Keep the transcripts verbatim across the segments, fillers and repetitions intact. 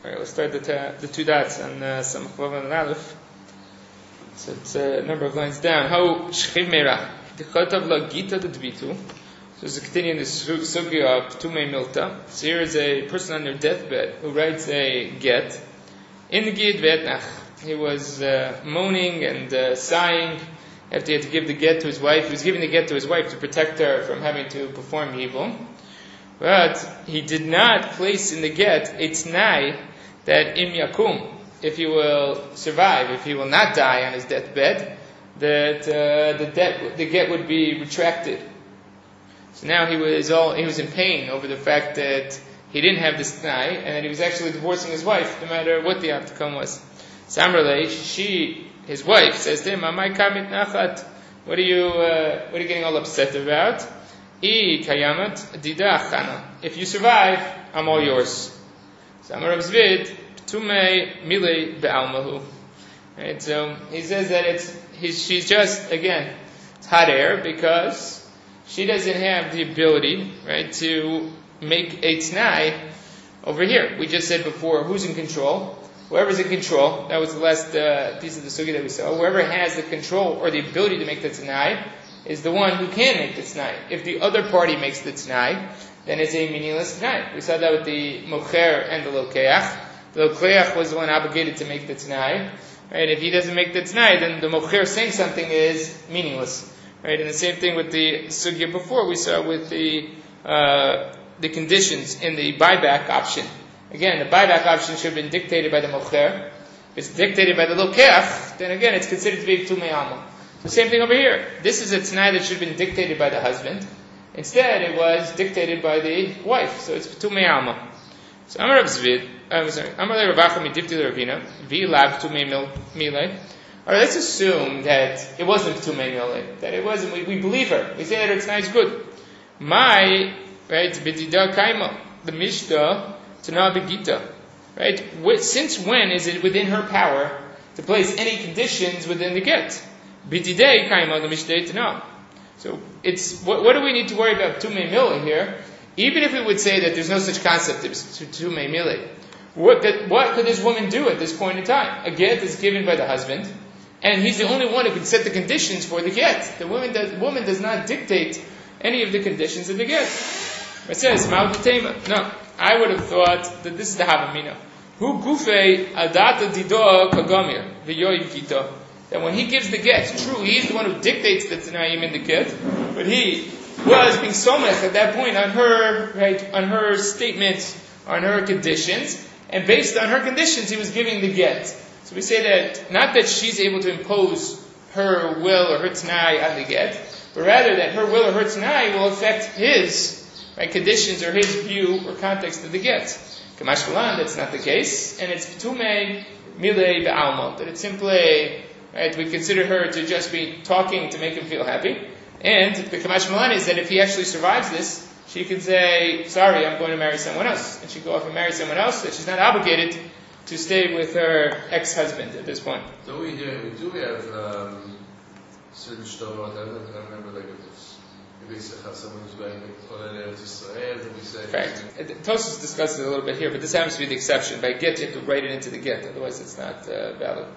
Alright, let's start the, ta- the two dots on uh, Samach Vav and Aleph. So it's a number of lines down. How Shchiv Meira Dichotav La Gita de Dvitu. So it's a continuing the sugya of Tumei Milta. So here is a person on their deathbed who writes a get. In the Gid Vetnach, he was uh, moaning and uh, sighing after he had to give the get to his wife. He was giving the get to his wife to protect her from having to perform evil. But he did not place in the get a t'nai that im yakum, if he will survive, if he will not die on his deathbed, that uh, the debt, the get would be retracted. So now he was all he was in pain over the fact that he didn't have this t'nai, and that he was actually divorcing his wife, no matter what the outcome was. Samrale, she, his wife, says to him, "Amai kamit nachat? What are you, uh, what are you getting all upset about? I kayamat dida achana. If you survive, I'm all yours." Samar Rav Zvid, Tumei Milei Be'almahu. Right, so he says that it's he's, she's just, again, it's hot air because she doesn't have the ability, right, to make a t'nai over here. We just said before, who's in control? Whoever's in control, that was the last uh, piece of the sugya that we saw. Whoever has the control or the ability to make the t'nai is the one who can make the t'nai. If the other party makes the t'nai, then it's a meaningless t'nai. We saw that with the mocher and the lokeach. The lokeach was the one obligated to make the t'nai. Right? If he doesn't make the t'nai, then the mocher saying something is meaningless. Right? And the same thing with the sugya before we saw with the uh, the conditions in the buyback option. Again, the buyback option should have been dictated by the mocher. If it's dictated by the lokeach, then again it's considered to be tumei alma. The same thing over here. This is a t'nai that should have been dictated by the husband. Instead, it was dictated by the wife. So it's tumei alma. So Amar Rav Zvid, I'm sorry, Amar Rav Acha midifti Ravina, vi lav tumei milei. All right, let's assume that it wasn't tumei milei, that it wasn't. We, we believe her. We say that her t'nai is good. My right b'dida kaima, the mishta t'na begita. Right? Since when is it within her power to place any conditions within the get? B'didei kaima the mishdei t'na. So it's what, what do we need to worry about tumei milei here? Even if we would say that there's no such concept as tumei milei, what that, what could this woman do at this point in time? A get is given by the husband, and he's the only one who can set the conditions for the get. The woman does, woman does not dictate any of the conditions of the get. It says ma'utema. No, I would have thought that this is the havamina. Hu gufei adata dido kagamir v'yoy kita. That when he gives the get, true, he's the one who dictates the t'naim in the get, but he was being somech at that point on her, right, on her statements, on her conditions, and based on her conditions, he was giving the get. So we say that, not that she's able to impose her will or her t'nai on the get, but rather that her will or her t'nai will affect his, right, conditions or his view or context of the get. Kamash Kalan, that's not the case, and it's tumei milei be'alma, that it's simply, right, we consider her to just be talking to make him feel happy. And the Kamash Malan is that if he actually survives this, she can say, sorry, I'm going to marry someone else. And she can go off and marry someone else, that she's not obligated to stay with her ex-husband at this point. So we do, we do have um, certain shtorot. I don't, I don't remember like if it's if it's someone who's going to Israel, and we say. Right. Tosfos discusses it a little bit here, but this happens to be the exception. By get, you have to write it into the get, otherwise it's not uh, valid.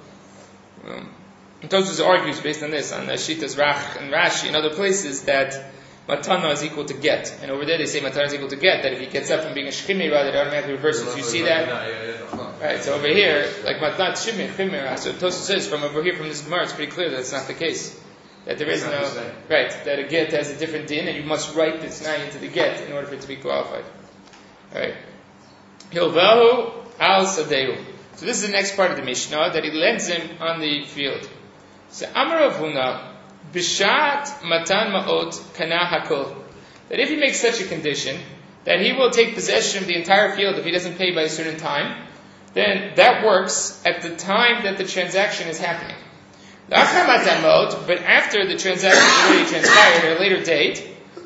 Um, Tosfos argues based on this, on the Shitas Rach and Rashi and other places, that matana is equal to get. And over there they say matana is equal to get, that if he gets up from being a shchimira, that it automatically reverses. You see that? Right, so over here, like matnat shchimira, so Tosfos says from over here, from this Gemara, it's pretty clear that it's not the case. That there is no, right, that a get has a different din, and you must write this t'nai into the get in order for it to be qualified. Alright. Hilvahu al sadehu. So this is the next part of the Mishnah, that he lends him on the field. So Amar Rav Huna, Bishat Matan Ma'ot Kana Hakol. That if he makes such a condition, that he will take possession of the entire field if he doesn't pay by a certain time, then that works at the time that the transaction is happening. But after the transaction is already transpired at a later date,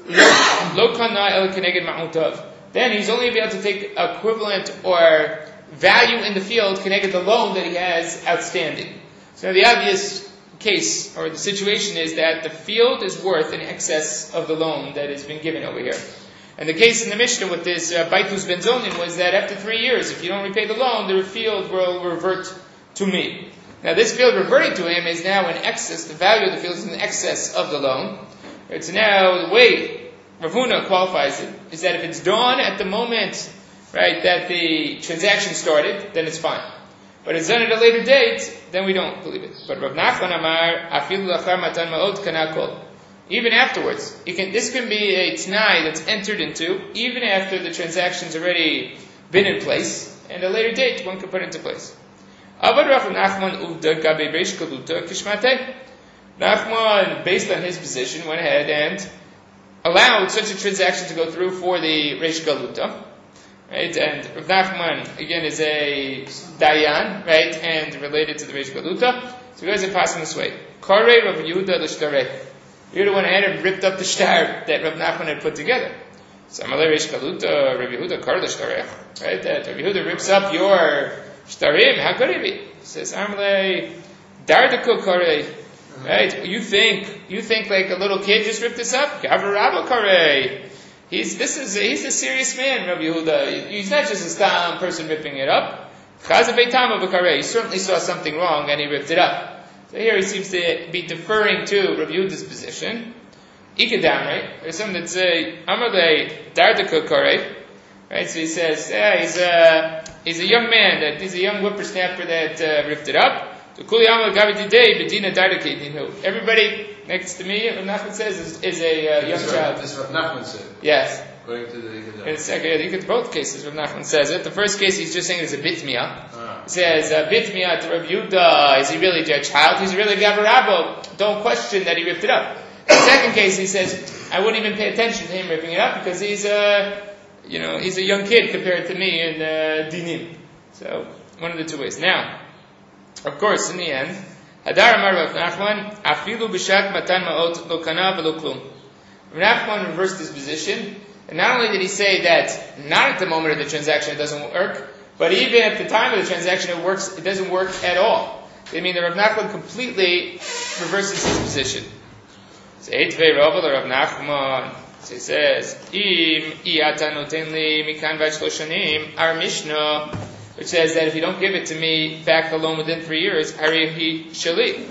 Lo Kana El Keneged Ma'utav. Then he's only able to take equivalent or value in the field connected the loan that he has outstanding. So the obvious case or the situation is that the field is worth in excess of the loan that has been given over here. And the case in the Mishnah with this uh, Baitus Benzonin was that after three years, if you don't repay the loan, the field will revert to me. Now this field reverting to him is now in excess, the value of the field is in excess of the loan. Right, so now the way Rav Huna qualifies it is that if it's done at the moment, right, that the transaction started, then it's fine. But it's done at a later date, then we don't believe it. But Rav Nachman Amar, Afilu lachar matan ma'ot kanakol. Even afterwards, you can, this can be a t'nai that's entered into, even after the transaction's already been in place, and at a later date, one can put it into place. Avad Rav Nachman uvda gabe reish galuta kishmateh. Nachman, based on his position, went ahead and allowed such a transaction to go through for the reish galuta. Right, and Rav Nachman again is a dayan, right, and related to the Reish Galuta. So he goes and passes this way. Karei Rav Yehuda l'shtarei. Yehuda went ahead and ripped up the shtar that Rav Nachman had put together. So Amalei Reish Galuta, Rav Yehuda kar l'shtarei. Right, that Rav Yehuda rips up your shtarim. How could it be? He says Amalei dardako karei. Right, you think you think like a little kid just ripped this up? Gavarabo karei. He's this is a, he's a serious man, Rabbi Yehuda. He's not just a stam person ripping it up. He certainly saw something wrong and he ripped it up. So here he seems to be deferring to Rabbi Yehuda's position. Ikadam, right? There's some that say Amalei Dardaka Kare. Right? So he says, yeah, he's a he's a young man, that he's a young whippersnapper that uh, ripped it up. Everybody next to me, Rav Nachman says, is, is a uh, young child. This is Rav Nachman said. Yes. According to the Ikadam. In the second, yeah, you get both cases. Rav Nachman says it. The first case, he's just saying it's a bitmiyah. Ah. He says uh, bitmiyah to Rav Yehuda. Is he really a child? He's really gavarabo. Don't question that he ripped it up. In the second case, he says, I wouldn't even pay attention to him ripping it up because he's a, you know, he's a young kid compared to me in uh, dinim. So one of the two ways. Now. Of course, in the end, Hadar Amar Rav Nachman, Afilu b'shak matan ma'ot lo kana v'lo klum. Rav Nachman reversed his position, and not only did he say that not at the moment of the transaction it doesn't work, but even at the time of the transaction it works, it doesn't work at all. I mean, the Rav Nachman completely reverses his position. So Eitvei Rav Rav Nachman, so he says, Im iyata noten li mikan v'ad shloshanim, our Mishnah, which says that if you don't give it to me back the loan within three years, Harihi Shali,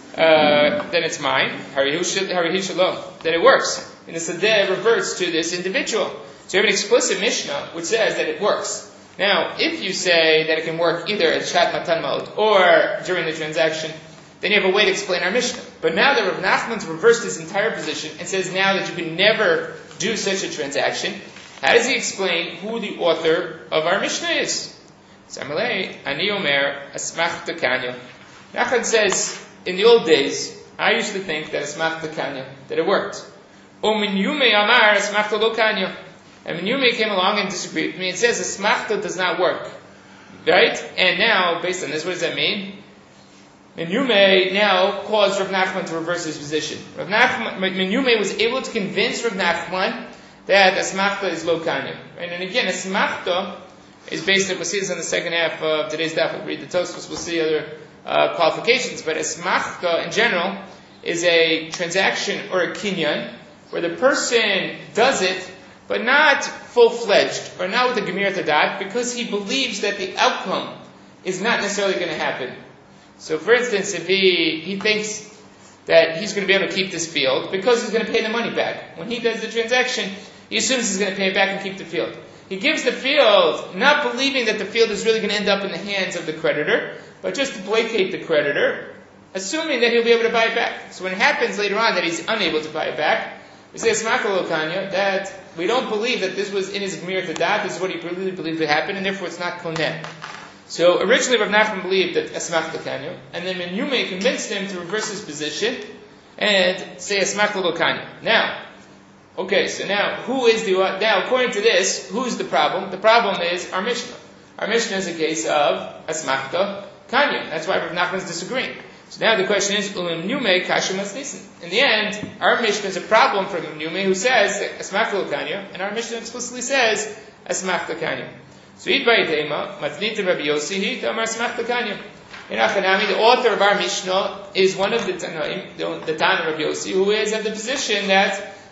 uh, then it's mine. Harihi Shalom. Then it works. And the Sadeh reverts to this individual. So you have an explicit Mishnah which says that it works. Now, if you say that it can work either at Shat Matan Ma'ot or during the transaction, then you have a way to explain our Mishnah. But now that Rav Nachman's reversed his entire position and says now that you can never do such a transaction, how does he explain who the author of our Mishnah is? Samalei, Ani Omer, Asmach Tekanya. Nachman says, in the old days, I used to think that Asmach Tekanya, that it worked. Omin Yume Amar, Asmach Lo Kanya. And when Yume came along and disagreed with me, it says Asmachta does not work. Right? And now, based on this, what does that mean? And Yume now caused Rav Nachman to reverse his position. Rav Nachman, Yume was able to convince Rav Nachman that Asmachta is Lo Kanya. Right? And again, Asmachta is based on, we'll see this in the second half of today's daf. We'll read the Tosfos, we'll see other uh, qualifications. But Asmachta, in general, is a transaction or a kinyan, where the person does it, but not full-fledged, or not with a Gemir Tadat, because he believes that the outcome is not necessarily going to happen. So, for instance, if he, he thinks that he's going to be able to keep this field, because he's going to pay the money back. When he does the transaction, he assumes he's going to pay it back and keep the field. He gives the field, not believing that the field is really going to end up in the hands of the creditor, but just to placate the creditor, assuming that he'll be able to buy it back. So when it happens later on that he's unable to buy it back, we say, Asmachta Kanya, that we don't believe that this was in his Gemir Tadat, this is what he really believed would happen, and therefore it's not Koneh. So originally Rav Nachman believed that Asmachta Kanya, and then Menyume convinced him to reverse his position and say Asmachta Kanya. Now, okay, so now, who is the, now according to this, who's the problem? The problem is our Mishnah. Our Mishnah is a case of Asmachta Kanya. That's why Rav Nachman is disagreeing. So now the question is, Ulim Nume Kasha Masnisin. In the end, our Mishnah is a problem for Nume who says Asmachta Kanya, and our Mishnah explicitly says Asmachta Kanya. So Id Bayitema, Matnita Rabbi Yossi, Tamar Asmachta Kanya. In Achanami, the author of our Mishnah is one of the Tanaim, the, the Tana Rabbi Yossi, who is of the position that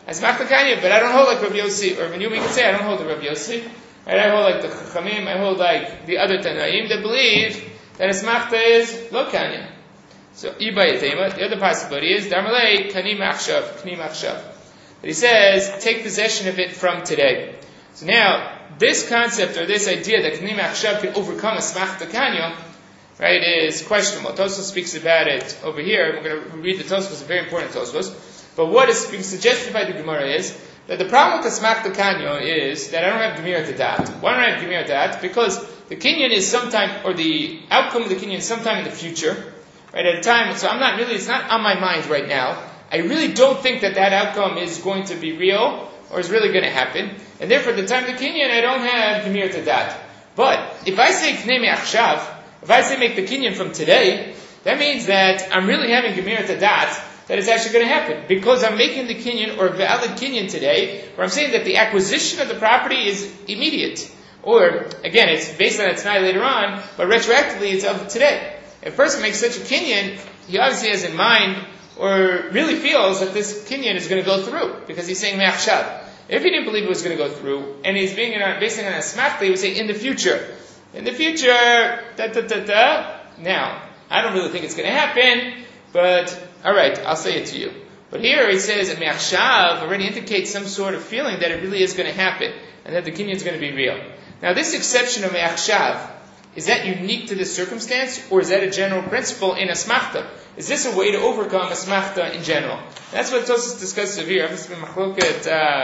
I smach the Kanya, but I don't hold like Rabbi Yossi, or Menumi can say, I don't hold the Rabbi Yossi. Right? I hold like the Chachamim, I hold like the other Tanaim that believe that a smachta is lo Kanya. So, Ibayatema, the other possibility is, Darmalei, Kani Machshav, Kani Machshav. But he says, take possession of it from today. So now, this concept, or this idea that Kani Machshav can overcome a smachta Kanya, right, is questionable. Tosfos speaks about it over here. We're going to read the Tosfos, it's a very important Tosfos. But what is being suggested by the Gemara is that the problem with the smachta Kanya is that I don't have Gemir Tadat. Why don't I have Gemir Tadat? Because the Kinyan is sometime, or the outcome of the Kinyan is sometime in the future, right, at a time, so I'm not really, it's not on my mind right now. I really don't think that that outcome is going to be real, or is really going to happen. And therefore, at the time of the Kinyan, I don't have Gemir Tadat. But, if I say K'nei Me'achshav, if I say make the Kinyan from today, that means that I'm really having Gemir Tadat, that it's actually going to happen. Because I'm making the Kinyan, or valid Kinyan today, where I'm saying that the acquisition of the property is immediate. Or, again, it's based on a Tanai later on, but retroactively it's of today. If a person makes such a Kinyan, he obviously has in mind, or really feels that this Kinyan is going to go through, because he's saying Me'achshav. If he didn't believe it was going to go through, and he's being basing it on a smachta, he would say in the future. In the future, da da da da. Now, I don't really think it's going to happen, but alright, I'll say it to you. But here he says that Me'achshav already indicates some sort of feeling that it really is going to happen, and that the Kinyan is going to be real. Now, this exception of Me'achshav, is that unique to this circumstance, or is that a general principle in a smachta? Is this a way to overcome a smachta in general? That's what Tosfos discusses over here. Obviously, Machloket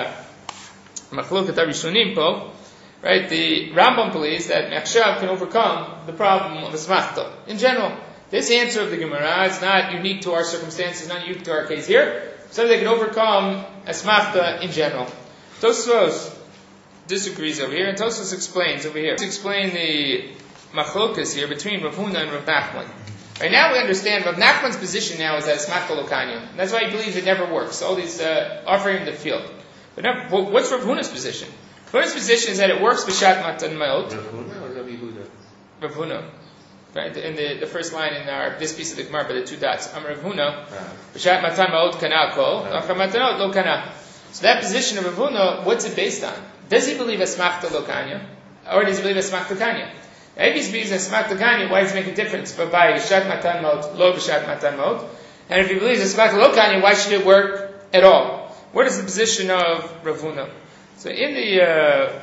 Machloket Arishonim po, right? The Rambam believes that Me'achshav can overcome the problem of a smachta in general. This answer of the Gemara is not unique to our circumstances, not unique to our case here. So they can overcome a smachta in general. Tosfos disagrees over here, and Tosfos explains over here. Let's explain the machlokas here between Rav Huna and Rav Nachman. Right now we understand Rav Nachman's position now is that it's smachta lo Kanya. That's why he believes it never works. All these uh, offering in the field. But now, what's Rav Huna's position? Rav Huna's position is that it works b'shat matan ma'ot. Rav Huna or Rav Yehuda? Rav Huna. Right, in the, the first line in our this piece of the Gemara by the two dots. Am Rav Huna. B'shat matan ma'ot kana kol. Achar matanot lo kana. So that position of Rav Huna, what's it based on? Does he believe it's smachta lo Kanya? Or does he believe it's smachta Kanya? If he believes in smachta Kanya, why does it make a difference? But by Shat Matan Mot, Lo B'Shat Matan Mot. And if he believes in smachta lo Kanya, why should it work at all? What is the position of Rav Huna? So in the uh,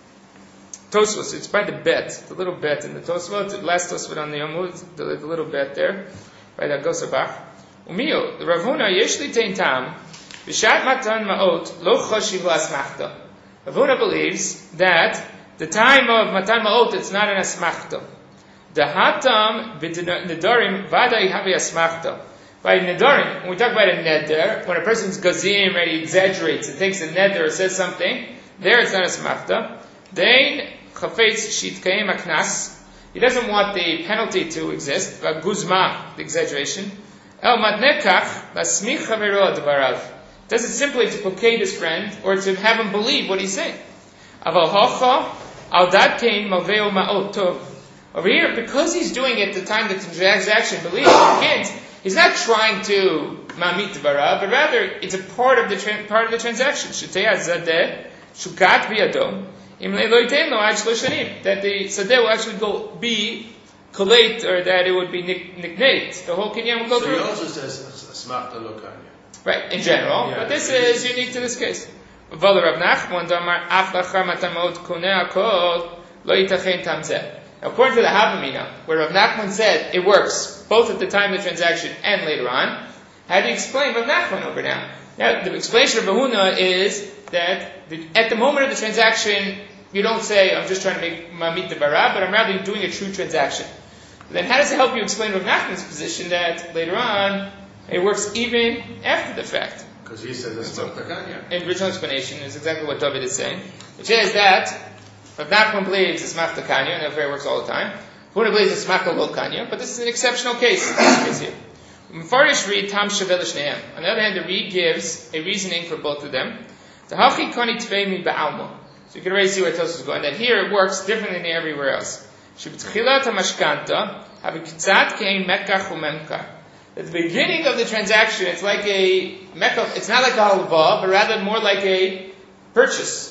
Tosfos, it's by the bet, the little bet in the Tosfos, the last Tosfos on the Yomud, the, the little bet there, by the Gosabach. Umio, the Rav Huna, Yesh li tein tam, B'Shat Matan Ma'ot, Lo Choshiv la Smachta. Rav Huna believes that the time of Matan Ma'ot, it's not an asmachta. The hatam b'nedarim vadai havi asmachta. By nedarim, when we talk about a neder, when a person's gazim, right, he exaggerates, and takes a neder or says something, there it's not a asmachta. Then chafetz shitkaim aknas. He doesn't want the penalty to exist. Guzma, the exaggeration. El matnekach lasmich chavero dvarav. Does it simply to placate his friend or to have him believe what he's saying? Aval hocha. Al dat kain malveo ma'ot tov. Over here, because he's doing it at the time that the transaction believes he can't, he's not trying to ma'amit dvarav, but rather it's a part of the tra- part of the transaction. Shetei zadeh shukat biyado imlei lo yitein lo ad shlosh shanim. That the zadeh will actually go be collate, or that it would be nicknate. The whole kinyan will go so through. So he also says smachta lo Kanya. Right, in general, yeah, but this is unique to this case. According to the Havamina, where Rav Nachman said it works both at the time of the transaction and later on, how do you explain Rav Nachman over now? Now, the explanation of Rav Huna is that the, at the moment of the transaction, you don't say, I'm just trying to make mamit the bara, but I'm rather doing a true transaction. Then how does it help you explain Rav Nachman's position that later on, it works even after the fact? Because he said that's smachta Kanya. The original explanation is exactly what David is saying, which is that Rav Nachman believes it's smachta Kanya, and therefore it works all the time. Huna believes it's smachta lo Kanya, but this is an exceptional case. This case here. Mefarish read Tam Shavel Shneim. On the other hand, the Reed gives a reasoning for both of them. The Hachi Kani Tvei Mi Ba'alma. So you can already see where Tosfos is going. That here it works differently than everywhere else. Sheb'tchilat HaMashkanta Havi Kitzat Kein Mekach U'Memkar. At the beginning of the transaction, it's like a mekach, it's not like a halva, but rather more like a purchase.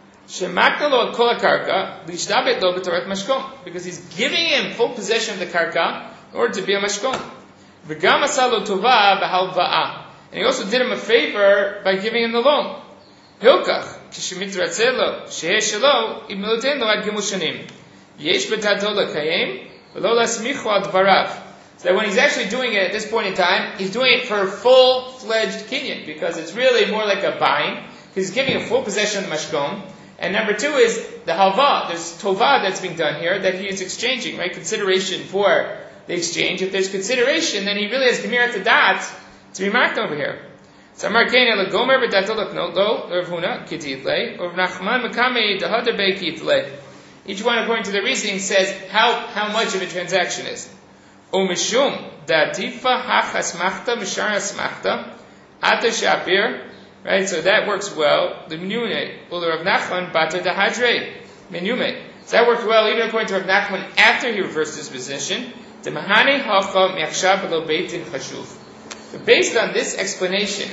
Shemakalo kol karka lishtabet lo b'torat mashkon, because he's giving him full possession of the karka in order to be a mashkon. V'gam asalo tova b'halva'a, and he also did him a favor by giving him the loan. Hilkach kishemitratzelo sheheh shelo ibnoten lo ad gimul shanim yesh b'tato lekayim v'lo lasmichu al dvarav. So that when he's actually doing it at this point in time, he's doing it for full-fledged kinyan, because it's really more like a buying. He's giving a full possession of the mashkon. And number two is the halva. There's tova that's being done here that he is exchanging, right? Consideration for the exchange. If there's consideration, then he really has gemirat hadat to be marked over here. So Amar Kena legomer b'datolak lo Rav Huna kititle or Nachman mekame dehadar bei kitle. Each one, according to the reasoning, says how how much of a transaction is. Umishum datifa hachas machta mishar asmachta ata shapir. Right, so that works well. The menume ul Rav Nachman bata dahadre menume. So that worked well even according to Rav Nachman after he reversed his position. The mahani hacha miachshav lo beitin chashuv. But based on this explanation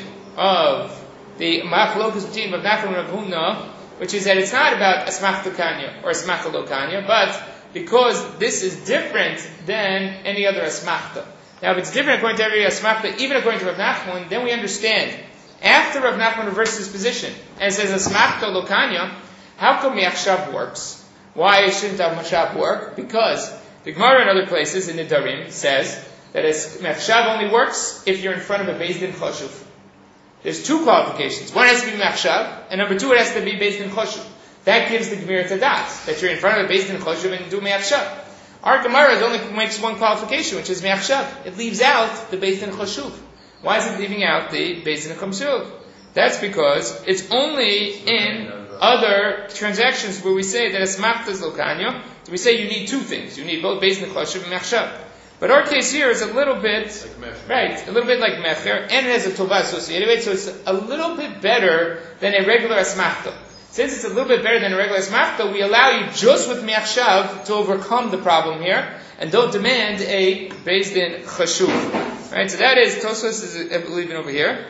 of the machlokas between Rav Nachman and Rav Huna, which is that it's not about asmachta kanya or asmachta lo kanya, but because this is different than any other asmachta. Now, if it's different according to every asmachta, even according to Rav Nachman, then we understand. After Rav Nachman reversed his position and says asmachta lo kanya, how come miachshav works? Why shouldn't machshav work? Because the Gemara in other places in the Darim says that miachshav only works if you're in front of a beis din choshuv. There's two qualifications. One has to be miachshav, and number two, it has to be beis din choshuv. That gives the gemirat hadat that you're in front of a beis din choshuv and do miachshav. Our Gemara only makes one qualification, which is miachshav. It leaves out the beis din choshuv. Why is it leaving out the beis din choshuv? That's because it's only in other transactions where we say that asmachta is lo kanya. So we say you need two things. You need both beis din choshuv and miachshav. But our case here is a little bit, like right, a little bit like mecher, and it has a tova associated with it, so it's a little bit better than a regular asmachta. Since it's a little bit better than a regular asmachta, we allow you just with miachshav to overcome the problem here, and don't demand a beis din chashuv. Right, so that is, Tosfos is, I believe, over here.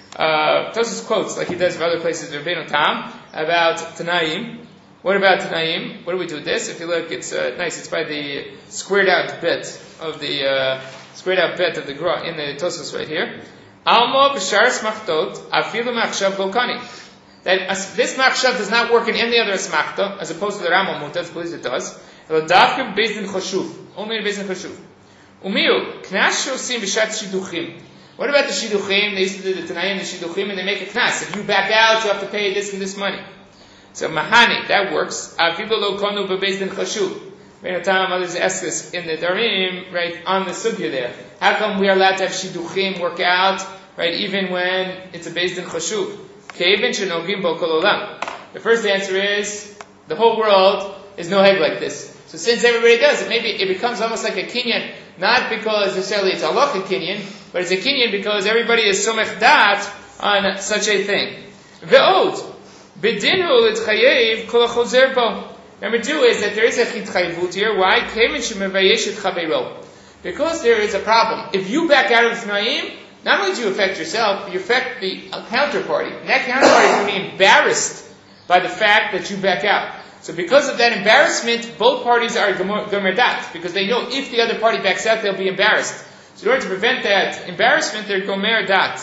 Uh, Tosfos quotes, like he does in other places, Rabbeinu Tam, about Tanaim. What about Tanaim? What do we do with this? If you look, it's uh, nice. It's by the squared out bit of the uh, squared out bit of the gra in the Tosfos right here. Alma b'shar smachtot afilu machshav lo kani. That as, this machshav does not work in any other asmachta, as opposed to the Rambam Mutaz, believes it does. Lo dafka beis din chashuv, only in beis din chashuv. Umiu knas shosim b'shat shiduchim. What about the shiduchim? They used to do the Tanaim, the shiduchim, and they make a knas. If you back out, you have to pay this and this money. So mahani, that works. Afilu lo konu b'beis din chashuv. Rabbeinu Tam, others ask this in the Darim, right, on the sugya there. How come we are allowed to have shiduchim work out, right, even when it's a beis din chashuv? Keivin shenogim bo kol olam. The first answer is, the whole world is no heg like this. So since everybody does it, maybe it becomes almost like a kinyan, not because necessarily it's a halacha kinyan, but it's a kinyan because everybody is somech dat on such a thing. Ve'od, b'dinu l'tchayev kol hachozer bo. Number two is that there is a chitchayvut here. Why? Keivin shemevayesh et chaveiro. Because there is a problem. If you back out of Tanaim, not only do you affect yourself, you affect the counterparty. And that counterparty is going to be embarrassed by the fact that you back out. So because of that embarrassment, both parties are gomer dat, because they know if the other party backs out, they'll be embarrassed. So in order to prevent that embarrassment, they're gomer dat.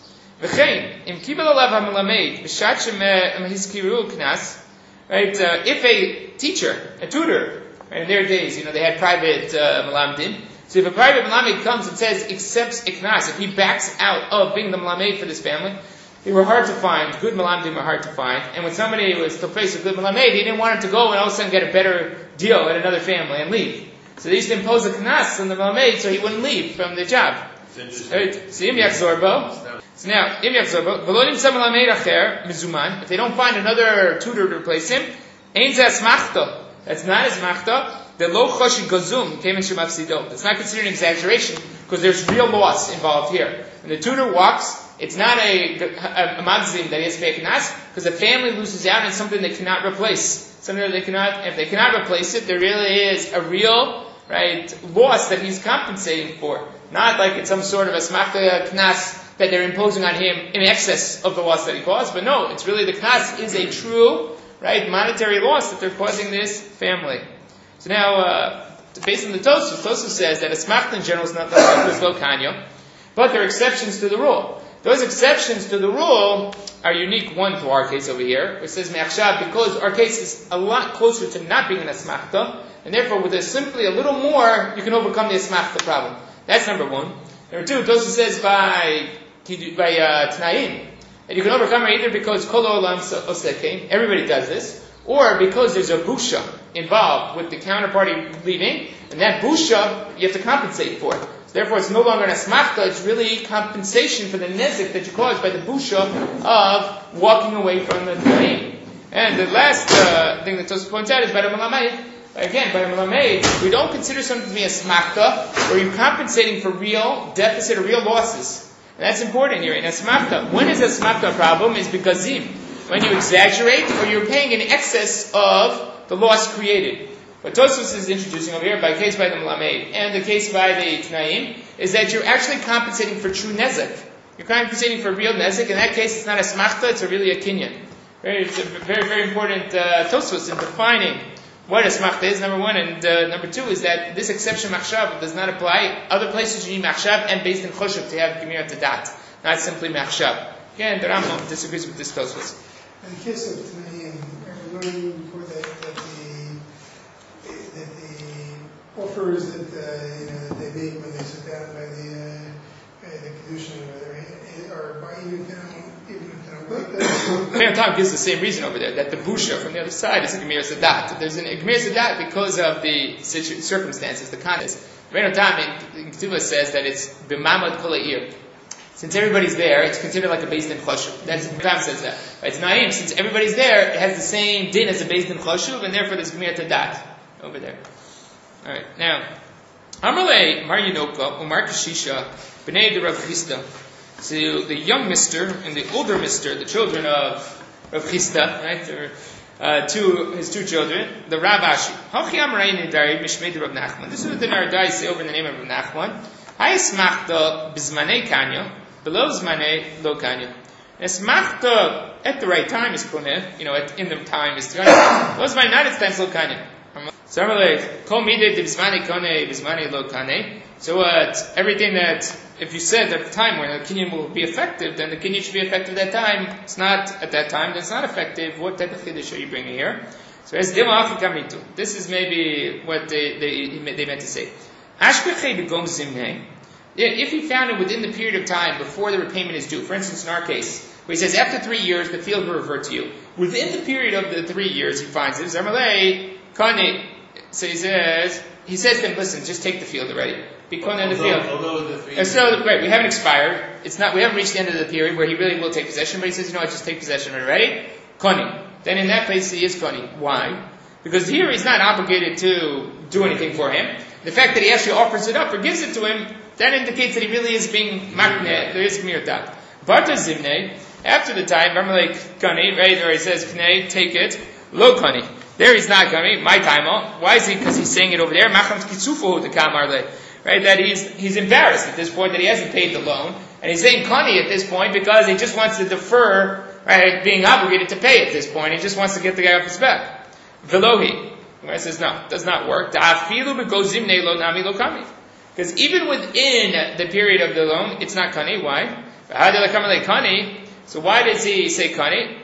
V'chein, im kibel alav ha-melamed, b'shat shem hiskiru knas, right, uh, if a teacher, a tutor, right, in their days, you know, they had private uh, melamdim. So if a private melamed comes and says, accepts a knas, if he backs out of being the melamed for this family, they were hard to find. Good melamdim are hard to find. And when somebody was to place a good melamed, he didn't want him to go and all of a sudden get a better deal at another family and leave. So they used to impose a knas on the melamed so he wouldn't leave from the job. Right? So im yachzorbo. So now, im yachzorbo. V'lodim sa melamed acher mizuman. If they don't find another tutor to replace him, ein ze asmachta. That's not asmachta. The lo choshi gozum came in shemafsido. It's not considered an exaggeration because there's real loss involved here. When the tutor walks, it's not a, a, a magzim that he has to pay a knas, because the family loses out on something they cannot replace. Something that they cannot, if they cannot replace it, there really is a real, right, loss that he's compensating for. not like it's some sort of a smachta knas that they're imposing on him in excess of the loss that he caused, but no, it's really the knas is a true, right, monetary loss that they're causing this family. So now, uh, based on the Tosfos, Tosfos says that a smachta in general is not like lo kanya, but there are exceptions to the rule. Those exceptions to the rule are unique, one, to our case over here, which says me'achshav, because our case is a lot closer to not being an asmachta, and therefore with a simply a little more, you can overcome the asmachta problem. That's number one. Number two, Tosfos says by by uh, Tnaim, and you can overcome it either because kol olam osekein, everybody does this, or because there's a busha involved with the counterparty leaving, and that busha you have to compensate for. So therefore, it's no longer an asmachta; it's really compensation for the nezik that you caused by the busha of walking away from the Tnaim. And the last uh, thing that Tosfos points out is by the Malamed. Again, by Malamed, we don't consider something to be a asmachta where you're compensating for real deficit or real losses. And that's important here. In asmachta, when is asmachta a problem? Is begazim. When you exaggerate or you're paying in excess of the loss created. What Tosfos is introducing over here, by case by the Malamed and the case by the Tnaim, is that you're actually compensating for true nezek. You're compensating for real nezek. In that case, it's not asmachta; it's a really a kinyan. Very, it's a very, very important uh, Tosfos in defining what a smachta is, number one, and uh, number two is that this exception machshav does not apply. Other places you need machshav and based in choshev to have gemira tadat, not simply machshav. Again, the Rambam disagrees with this Tosfos. In the case of Tanaim, I learned before that, that the that the offers that uh, you know that they make when they sit down by the uh, the kedushin are by even even Chaim Tam gives the same reason over there, that the busha from the other side is a gemir sadat. There's an gemir sadat because of the situ- circumstances, the context. Chaim Tam in Ketuvah says that it's b'mamad kol ha'ir. Since everybody's there, it's considered like a beis din choshuv. That's Chaim Tam says that. It's naim, since everybody's there, it has the same din as a beis din choshuv, and therefore there's gemir tadat over there. All right, now Amalei Mar Yinoka Umar Kashisha B'nei de Rav Chisda. So the young mister and the older mister, the children of Rav Chisda, right? Or, uh, two his two children, the Rav Ashi. Hachi Amrayin Nidari Mishmei de Rav Nachman. This is what the Nardai say over in the name of Rav Nachman. Hayismachta b'zmanei kanya, below zmanei lo kanya. Esmachta at the right time is koneh, you know, at, in the time is kanya. Lo zmanei not at times lo kanya. So Amalei kol midei de b'zmanei koneh b'zmanei lo kanya. So uh, everything that, if you said at the time when the kinyan will be effective, then the kinyan should be effective at that time. It's not at that time, then it's not effective. What type of chiddush are you bringing here? So as Dilma Kamitu, this is maybe what they, they, they meant to say. If he found it within the period of time before the repayment is due, for instance in our case, where he says after three years the field will revert to you. Within the period of the three years he finds it, Zarmalei, Kani, so he says, he says to him, listen, just take the field already. Be although, in the field. Although the three so, right, we haven't expired. It's not. We haven't reached the end of the period where he really will take possession. But he says, you know, I just take possession already. Koni. Then in that place he is koni. Why? Because here he's not obligated to do anything for him. The fact that he actually offers it up or gives it to him, that indicates that he really is being makne. There is mirtat. Barta zimne. After the time, remember like koni, right? Or he says kne, take it. Lo koni. There he's not koni. My time. Why is he? Because he's saying it over there. Macham kitzufu the kamarle. Right, that he's he's embarrassed at this point that he hasn't paid the loan, and he's saying kani at this point because he just wants to defer, right, being obligated to pay at this point. He just wants to get the guy off his back. Velohi, Gemara says no, it does not work. Because even within the period of the loan, it's not kani. Why? So why does he say kani?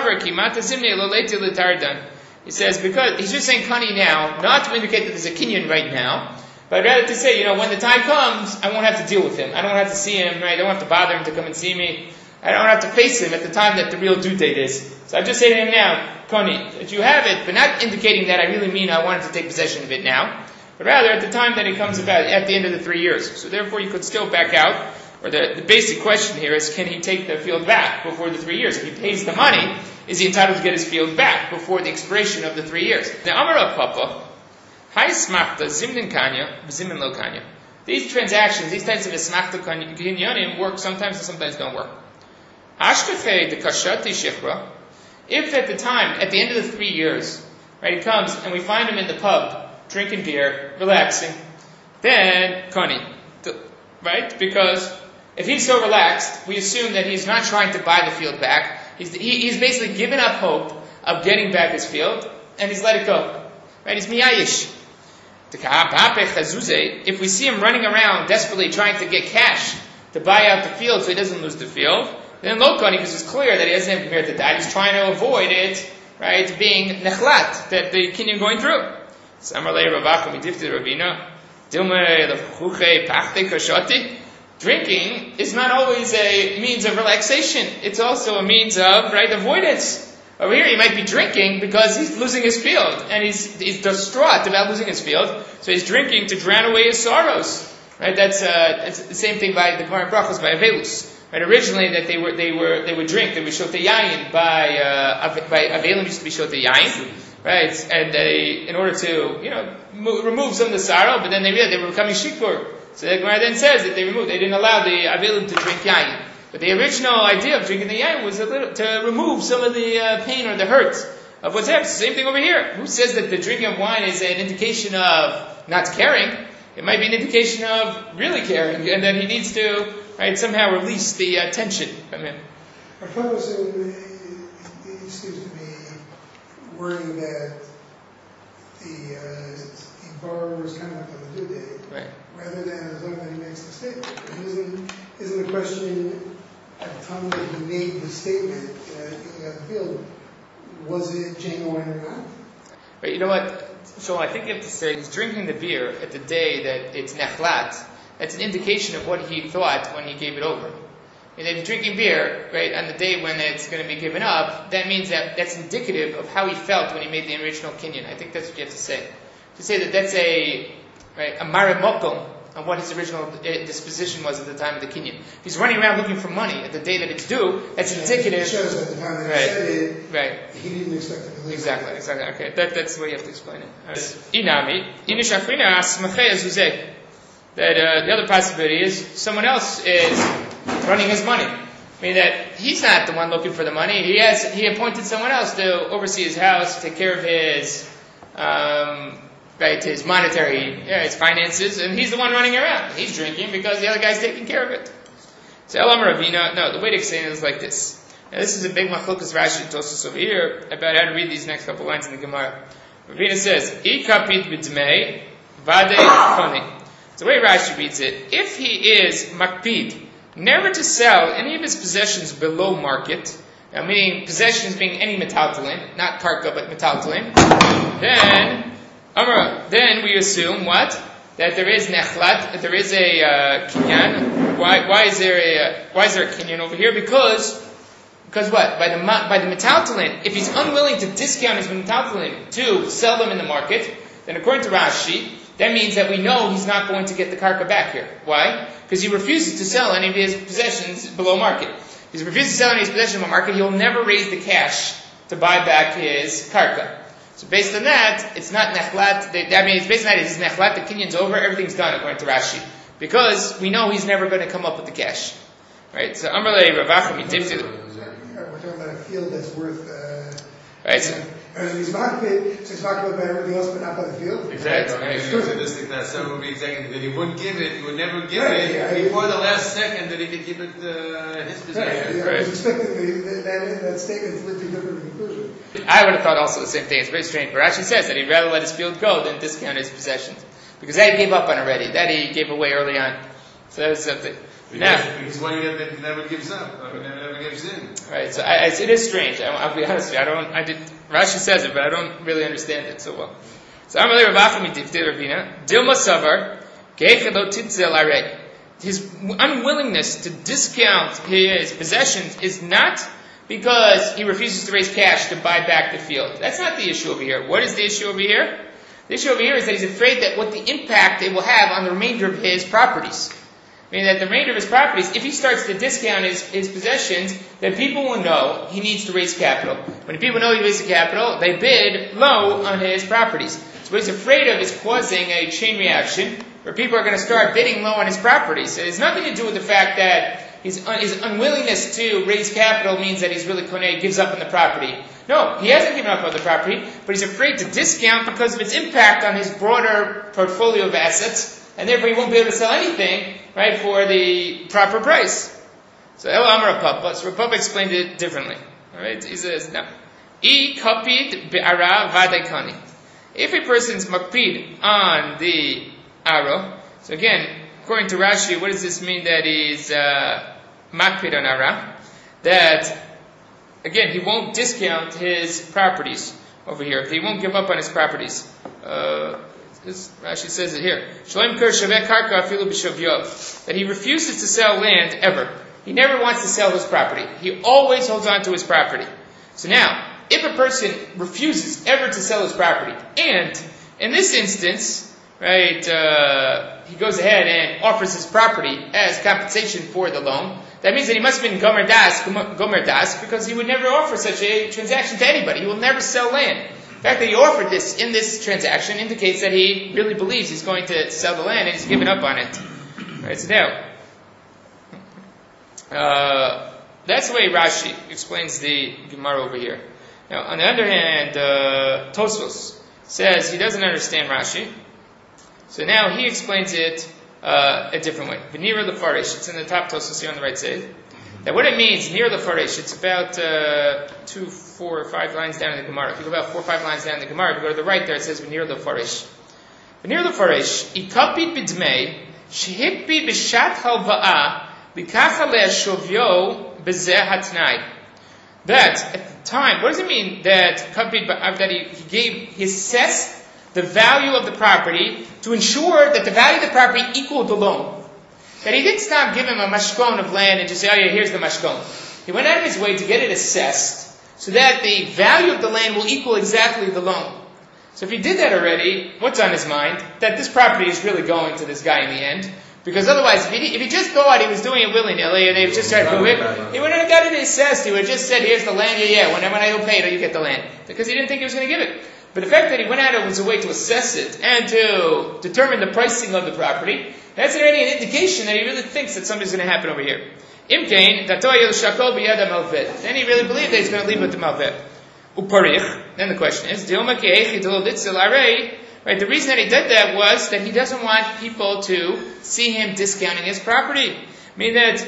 He says because he's just saying kani now, not to indicate that there's a kinyan right now. But rather to say, you know, when the time comes, I won't have to deal with him. I don't have to see him, right? I don't have to bother him to come and see me. I don't have to face him at the time that the real due date is. So I just say to him now, Koni, that you have it, but not indicating that I really mean I wanted to take possession of it now. But rather at the time that it comes about, at the end of the three years. So therefore you could still back out. Or the, the basic question here is, can he take the field back before the three years? If he pays the money, is he entitled to get his field back before the expiration of the three years? Now, Amar Papa, Hai smachta zimnin kanya, zimnin lo kanya. These transactions, these types of smachta kinyanim work sometimes and sometimes don't work. Ashkefei de kashati shichra. If at the time, at the end of the three years, right, he comes and we find him in the pub, drinking beer, relaxing, then kani. right? Because if he's so relaxed, we assume that he's not trying to buy the field back. He's, he, he's basically given up hope of getting back his field, and he's let it go. Right? He's miyayish. If we see him running around desperately trying to get cash to buy out the field so he doesn't lose the field, then lokani, because it's clear that he doesn't have prepared to die, he's trying to avoid it, right, being nechlat, that the kinyan going through. Drinking is not always a means of relaxation. It's also a means of, right, avoidance. Over here, he might be drinking because he's losing his field, and he's, he's distraught about losing his field, so he's drinking to drown away his sorrows. Right? That's, uh, that's the same thing by the Gemara Brachos, by Avelus. Right? Originally, that they were, they were, they would drink, they would shote yayin by, uh, by Avelim used to be shote yayin. Right? And they, in order to, you know, mo- remove some of the sorrow, but then they realized they were becoming shikur. So the Gemara then says that they removed, they didn't allow the Avelim to drink yayin. But the original idea of drinking the yayin was a little, to remove some of the uh, pain or the hurt of what's happening. Same thing over here. Who says that the drinking of wine is an indication of not caring? It might be an indication of really caring, and that he needs to, right, somehow release the uh, tension from him. Our fellow said he seems to be worrying that the, uh, the borrower is coming up on the due date, right, rather than as long as he makes the statement. Isn't, isn't the question at the time that he made the statement, uh, filling out the field, was it genuine or not? Right, you know what? So I think you have to say he's drinking the beer at the day that it's nechlat. That's an indication of what he thought when he gave it over. And if he's drinking beer, right, on the day when it's going to be given up, that means that that's indicative of how he felt when he made the original kinyan. I think that's what you have to say. To say that that's a, right, a maremokom on what his original disposition was at the time of the kinyan. If he's running around looking for money at the day that it's due, that's yeah, indicative. It shows at the time that right, he said it, right. he didn't expect it to lose. Exactly, exactly. Okay, that, that's the way you have to explain it. Inami, inishafrina asmachei azuzeh. That uh, the other possibility is someone else is running his money. I mean that he's not the one looking for the money. He has he appointed someone else to oversee his house, take care of his um, right his monetary, yeah, his finances, and he's the one running around. He's drinking because the other guy's taking care of it. So Elam Ravina, no, the way to explain it is like this. Now this is a big machlokas Rashi Tosfos over here about how to read these next couple lines in the Gemara. Ravina says, "I kapit b'dmei vade choni." The way Rashi reads it, if he is makpid, never to sell any of his possessions below market, now meaning possessions being any metaltalin, not karka but metaltalin, then, Amra, then we assume what? That there is nechlat, that there is a uh, kinyan. Why, why is there a uh, why is there a kinyan over here? Because because what? By the by the metaltalin, if he's unwilling to discount his metaltalin to sell them in the market, then according to Rashi, that means that we know he's not going to get the karka back here. Why? Because he refuses to sell any of his possessions below market. If he refuses to sell any of his possessions below market, he'll never raise the cash to buy back his karka. So based on that, it's not nechlat. That means based on that, it's nechlat. The kinyan's over. Everything's done according to Rashi, because we know he's never going to come up with the cash. Right? So Amrlei Ravachim Yitifti. We're talking about a field that's worth. Uh, right. So, And he's not paid, so he's not about everything else, but not by the field. Exactly. Right. It's sadistic that someone would be exactly that he wouldn't give it, he would never give Right, it yeah, before yeah. the last second that he could give it uh, his possession. Right, yeah, Right. I was expecting the, that, that statement to lead to a different conclusion. I would have thought also the same thing. It's very strange. But Rashi says that he'd rather let his field go than discount his possessions, because that he gave up on already. That he gave away early on. So that was something. Because, Now, because one that never gives up, never, never gives in. right? So I, it is strange. I, I'll be honest with you. I don't. I did. Rashi says it, but I don't really understand it so well. So Amalei Ravachim Yitifti Ravina Dilma Savar Geichado Titzel Arei. His unwillingness to discount his possessions is not because he refuses to raise cash to buy back the field. That's not the issue over here. What is the issue over here? The issue over here is that he's afraid that what the impact it will have on the remainder of his properties. Meaning that the remainder of his properties, if he starts to discount his, his possessions, then people will know he needs to raise capital. When people know he raises capital, they bid low on his properties. So what he's afraid of is causing a chain reaction where people are going to start bidding low on his properties. It has nothing to do with the fact that his, un, his unwillingness to raise capital means that he's really koneh, gives up on the property. No, he hasn't given up on the property, but he's afraid to discount because of its impact on his broader portfolio of assets. and therefore he won't be able to sell anything, right, for the proper price. So El Amar Papa, so Papa explained it differently. Alright, he says, now, I kapid be'ara vadaikani. If a person's makpid on the arrow, so again, according to Rashi, what does this mean that he's uh, makpid on ara? That, again, he won't discount his properties over here. He won't give up on his properties. Uh, this, Rashi says it here. That he refuses to sell land ever. He never wants to sell his property. He always holds on to his property. So now, if a person refuses ever to sell his property, and in this instance, right, uh, he goes ahead and offers his property as compensation for the loan, that means that he must have been Gomer Das, Gomer Das, because he would never offer such a transaction to anybody. He will never sell land. The fact that he offered this in this transaction indicates that he really believes he's going to sell the land and he's given up on it. Right, so now, uh, that's the way Rashi explains the Gemara over here. Now, on the other hand, uh, Tosfos says he doesn't understand Rashi, so now he explains it uh, a different way. V'nira lefarish, it's in the top Tosfos here on the right side. Now, what it means, nir lefarish, it's about uh, two, four, or five lines down in the Gemara. If you go about four or five lines down in the Gemara, if you go to the right there, it says v'nir lefarish. V'nir lefarish, ikapid b'dmei, shehipid b'shat halva'ah, b'kacha le'ashovyo b'zeh hatnai. That, at the time, what does it mean that kapid, that he, he gave, he assessed the value of the property to ensure that the value of the property equaled the loan? That he didn't stop give him a mashkon of land and just say, oh yeah, here's the mashkon. He went out of his way to get it assessed so that the value of the land will equal exactly the loan. So if he did that already, what's on his mind? That this property is really going to this guy in the end. Because otherwise, if he, if he just thought he was doing it willy-nilly and they just tried to do it, he wouldn't have got it assessed. He would have just said, here's the land, yeah, yeah, when, when I pay it, you get the land. Because he didn't think he was going to give it. But the fact that he went out of his way to assess it and to determine the pricing of the property, that's already an indication that he really thinks that something's going to happen over here. Imkain, then he really believed that he's going to leave with the malvet. Uparich, then the question is, right, the reason that he did that was that he doesn't want people to see him discounting his property. Meaning that,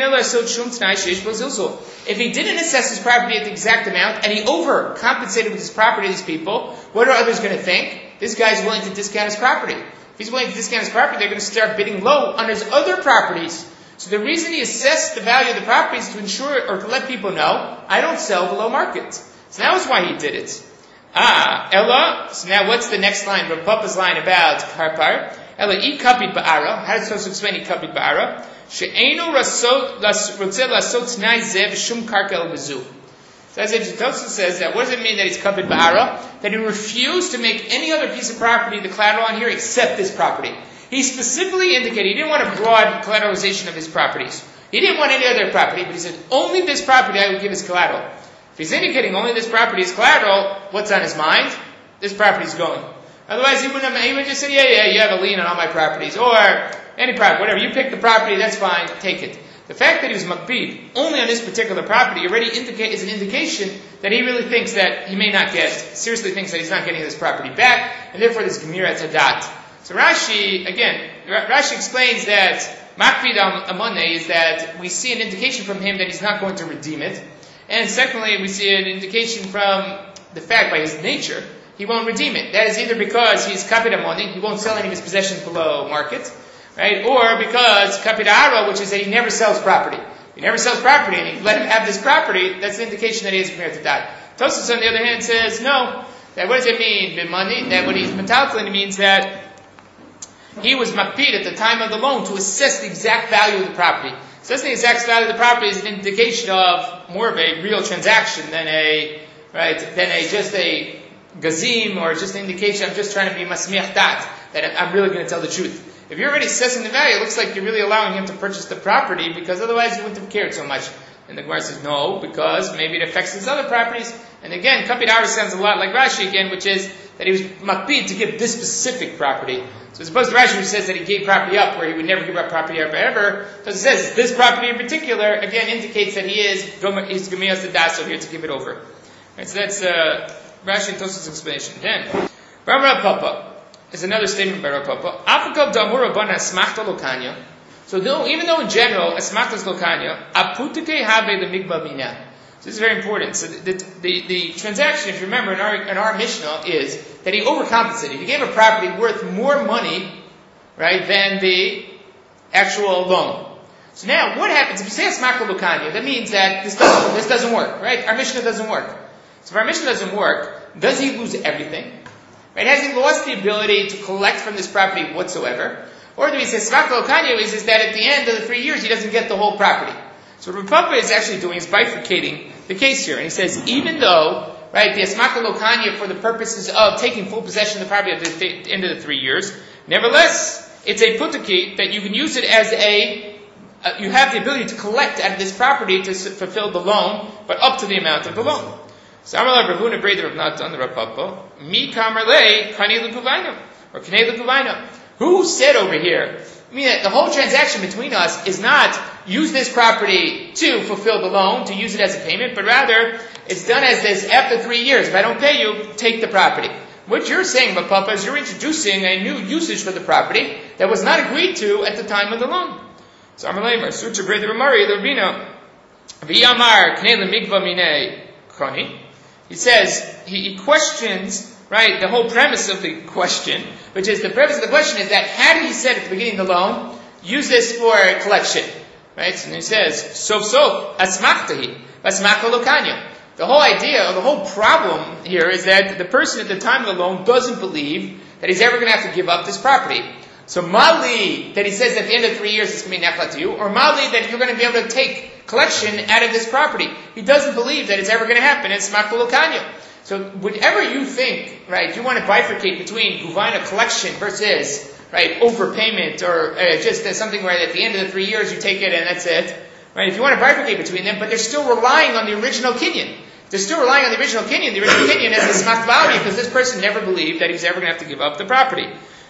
if he didn't assess his property at the exact amount, and he overcompensated with his property to these people, what are others going to think? This guy's willing to discount his property. If he's willing to discount his property, they're going to start bidding low on his other properties. So the reason he assessed the value of the property is to ensure, or to let people know, I don't sell below market. So that was why he did it. Ah, Ella, so now what's the next line, Rav Papa's line about Karpar? Ella, I kapid ba'ara, how does Tosfos explain I kapid ba'ara? She'enu rotzeh lasot t'nai zeh v'shum karka el bezu. So as Tosfos says that, what does it mean that he's kapid ba'ara? That he refused to make any other piece of property the collateral on here except this property. He specifically indicated he didn't want a broad collateralization of his properties. He didn't want any other property, but he said, only this property I would give as collateral. If he's indicating only this property is collateral, what's on his mind? This property's going. Otherwise, he wouldn't have, he would just say, yeah, yeah, you have a lien on all my properties. Or, any property, whatever. You pick the property, that's fine, take it. The fact that he was makpid only on this particular property already indica- is an indication that he really thinks that he may not get, seriously thinks that he's not getting this property back, and therefore this gemira tadat. So Rashi, again, Rashi explains that makpid amoneh is that we see an indication from him that he's not going to redeem it. And secondly, we see an indication from the fact by his nature, he won't redeem it. That is either because he's kapid amoneh, he won't sell any of his possessions below market, right? Or because kapid ara, which is that he never sells property. He never sells property, and you let him have this property, that's the indication that he is prepared to die. Tosfos, on the other hand, says, no. That what does it mean, b'money? That when he's metalklin, it means that he was makpid at the time of the loan to assess the exact value of the property. Assessing the exact value of the property is an indication of more of a real transaction than a, right, than a, just a gazim, or just an indication, I'm just trying to be masmiach dat, that I'm really going to tell the truth. If you're already assessing the value, it looks like you're really allowing him to purchase the property, because otherwise you wouldn't have cared so much. And the Gemara says, no, because maybe it affects his other properties. And again, kapid ara sounds a lot like Rashi again, which is that he was makpid to give this specific property. So as opposed to Rashi, who says that he gave property up, where he would never give up property up ever, so it says this property in particular, again, indicates that he is he's gemiyas das over here to give it over. Right, so that's uh, Rashi and Tosfos' explanation. Then, Rav Papa, is another statement by Rav Papa. Afakav damur rabban asmachta lokanya. So though, even though in general asmachta is lokanya, aputike have the migba mina. So this is very important. So the, the, the, the transaction, if you remember in our, in our Mishnah, is that he overcompensated. He gave a property worth more money, right, than the actual loan. So now, what happens if you say asmachta lokanya? That means that this doesn't, this doesn't work, right? Our Mishnah doesn't work. So if our Mishnah doesn't work, does he lose everything? Right? Has he lost the ability to collect from this property whatsoever? Or do we say asmachta lokanya is, is that at the end of the three years he doesn't get the whole property? So what Rav Papa is actually doing is bifurcating the case here. And he says, even though, right, the asmachta lokanya for the purposes of taking full possession of the property at the th- end of the three years, nevertheless, it's a putuki that you can use it as a, uh, you have the ability to collect out of this property to s- fulfill the loan, but up to the amount of the loan. So Amalai Rav Huna Breder of Natan, the Rav Papa, Mi Kamarle, Kani Lukuvaina, or Kane Lukuvaina. Who said over here, I mean, that the whole transaction between us is not use this property to fulfill the loan, to use it as a payment, but rather it's done as this after three years. If I don't pay you, take the property. What you're saying, Rav Papa, is you're introducing a new usage for the property that was not agreed to at the time of the loan. So Amalei Sutra Breder Amari Lavina V'Yamar Knei Lemigva Minei Choni. He says he, he questions. Right, the whole premise of the question, which is the premise of the question is that had he said at the beginning of the loan, use this for collection, right? So he says, sof sof, asmachtahi, asmachta lokanya. The whole idea, or the whole problem here is that the person at the time of the loan doesn't believe that he's ever going to have to give up this property. So mali, that he says at the end of three years it's going to be nefla to you, or mali, that you're going to be able to take collection out of this property. He doesn't believe that it's ever going to happen. It's asmachta lokanya. So whatever you think, right, you want to bifurcate between Guvaina collection versus, right, overpayment or uh, just uh, something where at the end of the three years you take it and that's it, right? If you want to bifurcate between them, but they're still relying on the original Kinyan. They're still relying on the original Kinyan. The original Kinyan is the Smacht Value because this person never believed that he's ever going to have to give up the property.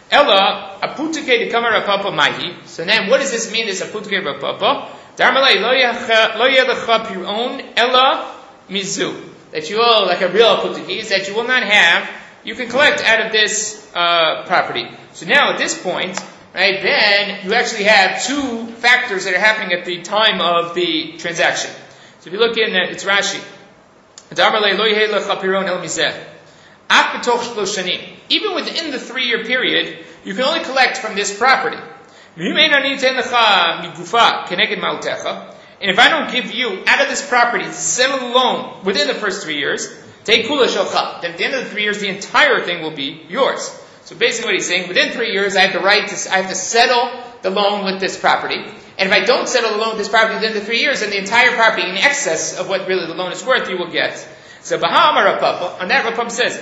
Ella, aputike de kamar Papa mahi. So then what does this mean, this aputike de Papa? Darmalei lo yelecha pir'on ella mizu. That you will, like a real aputiki, is that you will not have, you can collect out of this uh, property. So now at this point, right, then you actually have two factors that are happening at the time of the transaction. So if you look in, uh, it's Rashi. Even within the three-year period, you can only collect from this property. And if I don't give you out of this property, settle the loan within the first three years, take kula shalcha. Then at the end of the three years, the entire thing will be yours. So basically what he's saying, within three years, I have the right to, I have to settle the loan with this property. And if I don't settle the loan with this property within the three years, then the entire property in excess of what really the loan is worth, you will get. So Bahama Rav Papa, on that Rav Papa says,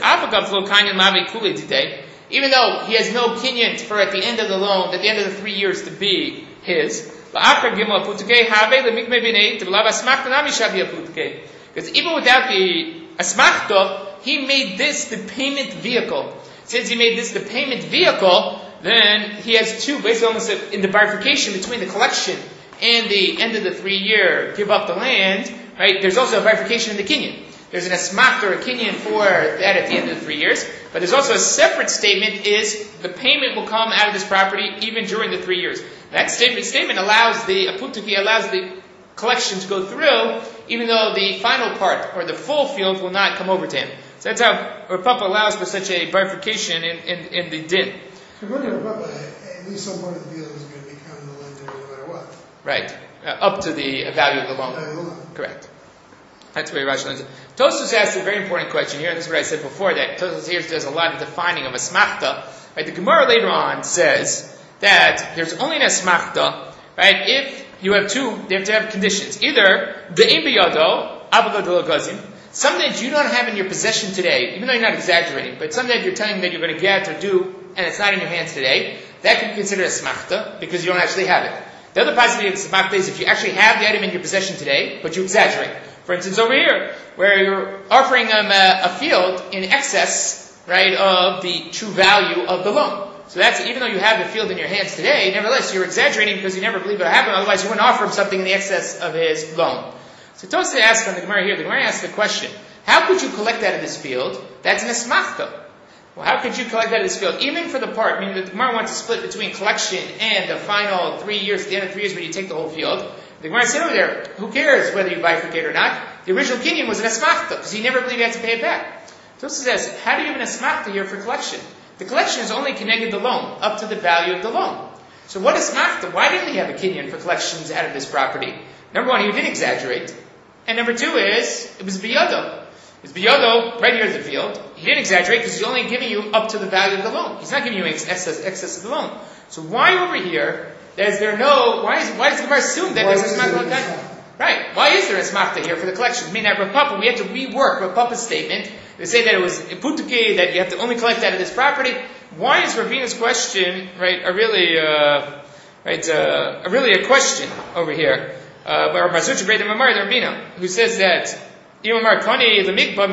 even though he has no kinyan for at the end of the loan, at the end of the three years to be his, because even without the asmachta, he made this the payment vehicle. Since he made this the payment vehicle, then he has two, basically almost in the bifurcation between the collection and the end of the three year, give up the land, right? There's also a bifurcation in the kinyan. There's an asmachta or a kinyan for that at the end of the three years, but there's also a separate statement is the payment will come out of this property even during the three years. That statement statement allows the aputuki allows the collection to go through, even though the final part or the full field will not come over to him. So that's how Rav Papa allows for such a bifurcation in, in, in the din. According to Rav Papa, at least some part of the deal is going to become the lender no matter what. Right, uh, up to the value of the loan. Uh, loan. Correct. That's very rational. Tosfos asked a very important question here, and this is what I said before, that Tosfos here does a lot of defining of a smachta. Right? The Gemara later on says that there's only an asmachta, right, if you have two, they have to have conditions. Either the biyado, abagad gazim, something that you don't have in your possession today, even though you're not exaggerating, but something that you're telling that you're going to get or do, and it's not in your hands today, that can be considered a smachta, because you don't actually have it. The other possibility of smachta is if you actually have the item in your possession today, but you exaggerate. For instance, over here, where you're offering them a, a field in excess, right, of the true value of the loan. So that's, even though you have the field in your hands today, nevertheless, you're exaggerating because you never believe it'll happen, otherwise you wouldn't offer him something in the excess of his loan. So Tosfos asks on the Gemara here, the Gemara asks the question, how could you collect out of this field? That's an asmachta. Well, how could you collect that of this field? Even for the part, meaning that the Gemara wants to split between collection and the final three years, at the end of three years when you take the whole field. The Gemara said over there, who cares whether you bifurcate or not? The original kinyan was an asmachta, because he never believed he had to pay it back. Tosfos says, how do you have an asmachta here for collection? The collection is only connected the loan, up to the value of the loan. So what is asmachta? Why didn't he have a kinyan for collections out of this property? Number one, he didn't exaggerate. And number two is, it was biyado. It's biyado, right here is the field. He didn't exaggerate because he's only giving you up to the value of the loan. He's not giving you excess, excess of the loan. So why over here, is there no, why, is, why does the Gemara assume that there's a asmachta like that? Right. Why is there a asmachta here for the collection? I mean, at Rav Papa, we have to rework Rav Papa's statement. They say that it was putuki, that you have to only collect out of this property. Why is Ravina's question, right, a really, uh, right, uh, a really a question over here? Uh, by Marzucha Breda Mamar, the Ravina, who says that, Why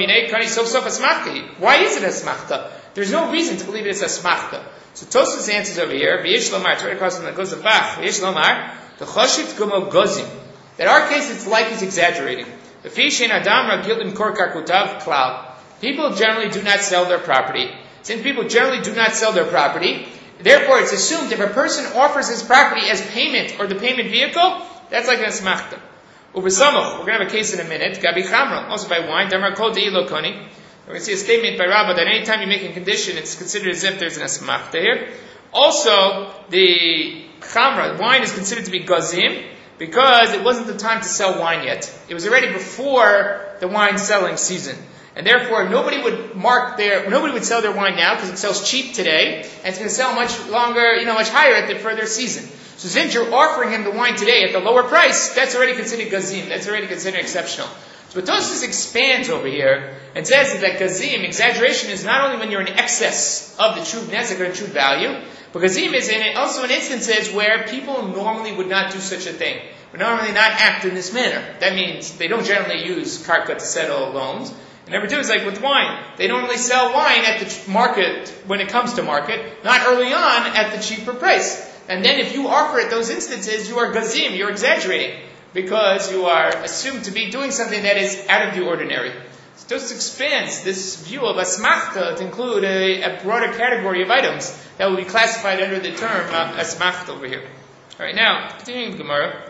is it a asmachta? There's no reason to believe it's a asmachta. So Tosfos answers over here, V'yesh lomar, it's right across from the goes of Bach, V'yesh lomar, the choshit gumo gozim. In our case, it's like he's exaggerating. The fishin adam ragil imkor karkutav klal. People generally do not sell their property. Since people generally do not sell their property, therefore it's assumed if a person offers his property as payment or the payment vehicle, that's like an asmachta. Ubesamoch, we're going to have a case in a minute. Gabi chamra, also by wine. Damar kol de'ilo koni. We're going to see a statement by Rabbah that any time you make a condition, it's considered as if there's an asmachta here. Also, the chamra, wine is considered to be gazim, because it wasn't the time to sell wine yet. It was already before the wine selling season. And therefore, nobody would mark their, nobody would sell their wine now because it sells cheap today, and it's going to sell much longer, you know, much higher at the further season. So since you're offering him the wine today at the lower price, that's already considered gazim. That's already considered exceptional. So Tosfos expands over here and says that gazim, exaggeration, is not only when you're in excess of the true nezek or true value, but gazim is in also in instances where people normally would not do such a thing. Would normally not act in this manner. That means they don't generally use karka to settle loans. And number two is like with wine. They don't really sell wine at the market when it comes to market, not early on at the cheaper price. And then if you offer at those instances, you are gazim, you're exaggerating, because you are assumed to be doing something that is out of the ordinary. So Tosfos expands this view of asmachta to include a, a broader category of items that will be classified under the term uh, asmachta over here. Alright, now, continuing the Gemara.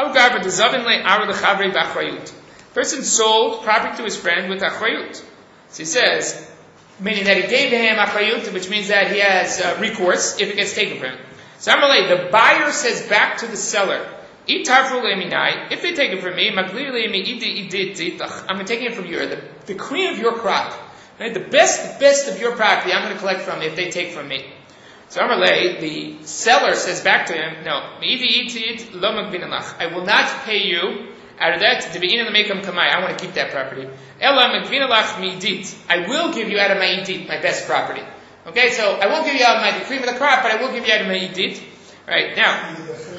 Person sold property to his friend with achrayut. So he says, meaning that he gave him achrayut, which means that he has uh, recourse if it gets taken from him. So Amalei, the buyer says back to the seller, if they take it from me, I'm taking it from you, the, the cream of your crop, right? The best, the best of your property, I'm going to collect from if they take from me. So Amalei, the seller says back to him, no, I will not pay you out of that, I want to keep that property. I will give you out of my idit, my best property. Okay, so I won't give you out of my the cream of the crop, but I will give you out of my idit. Right, now,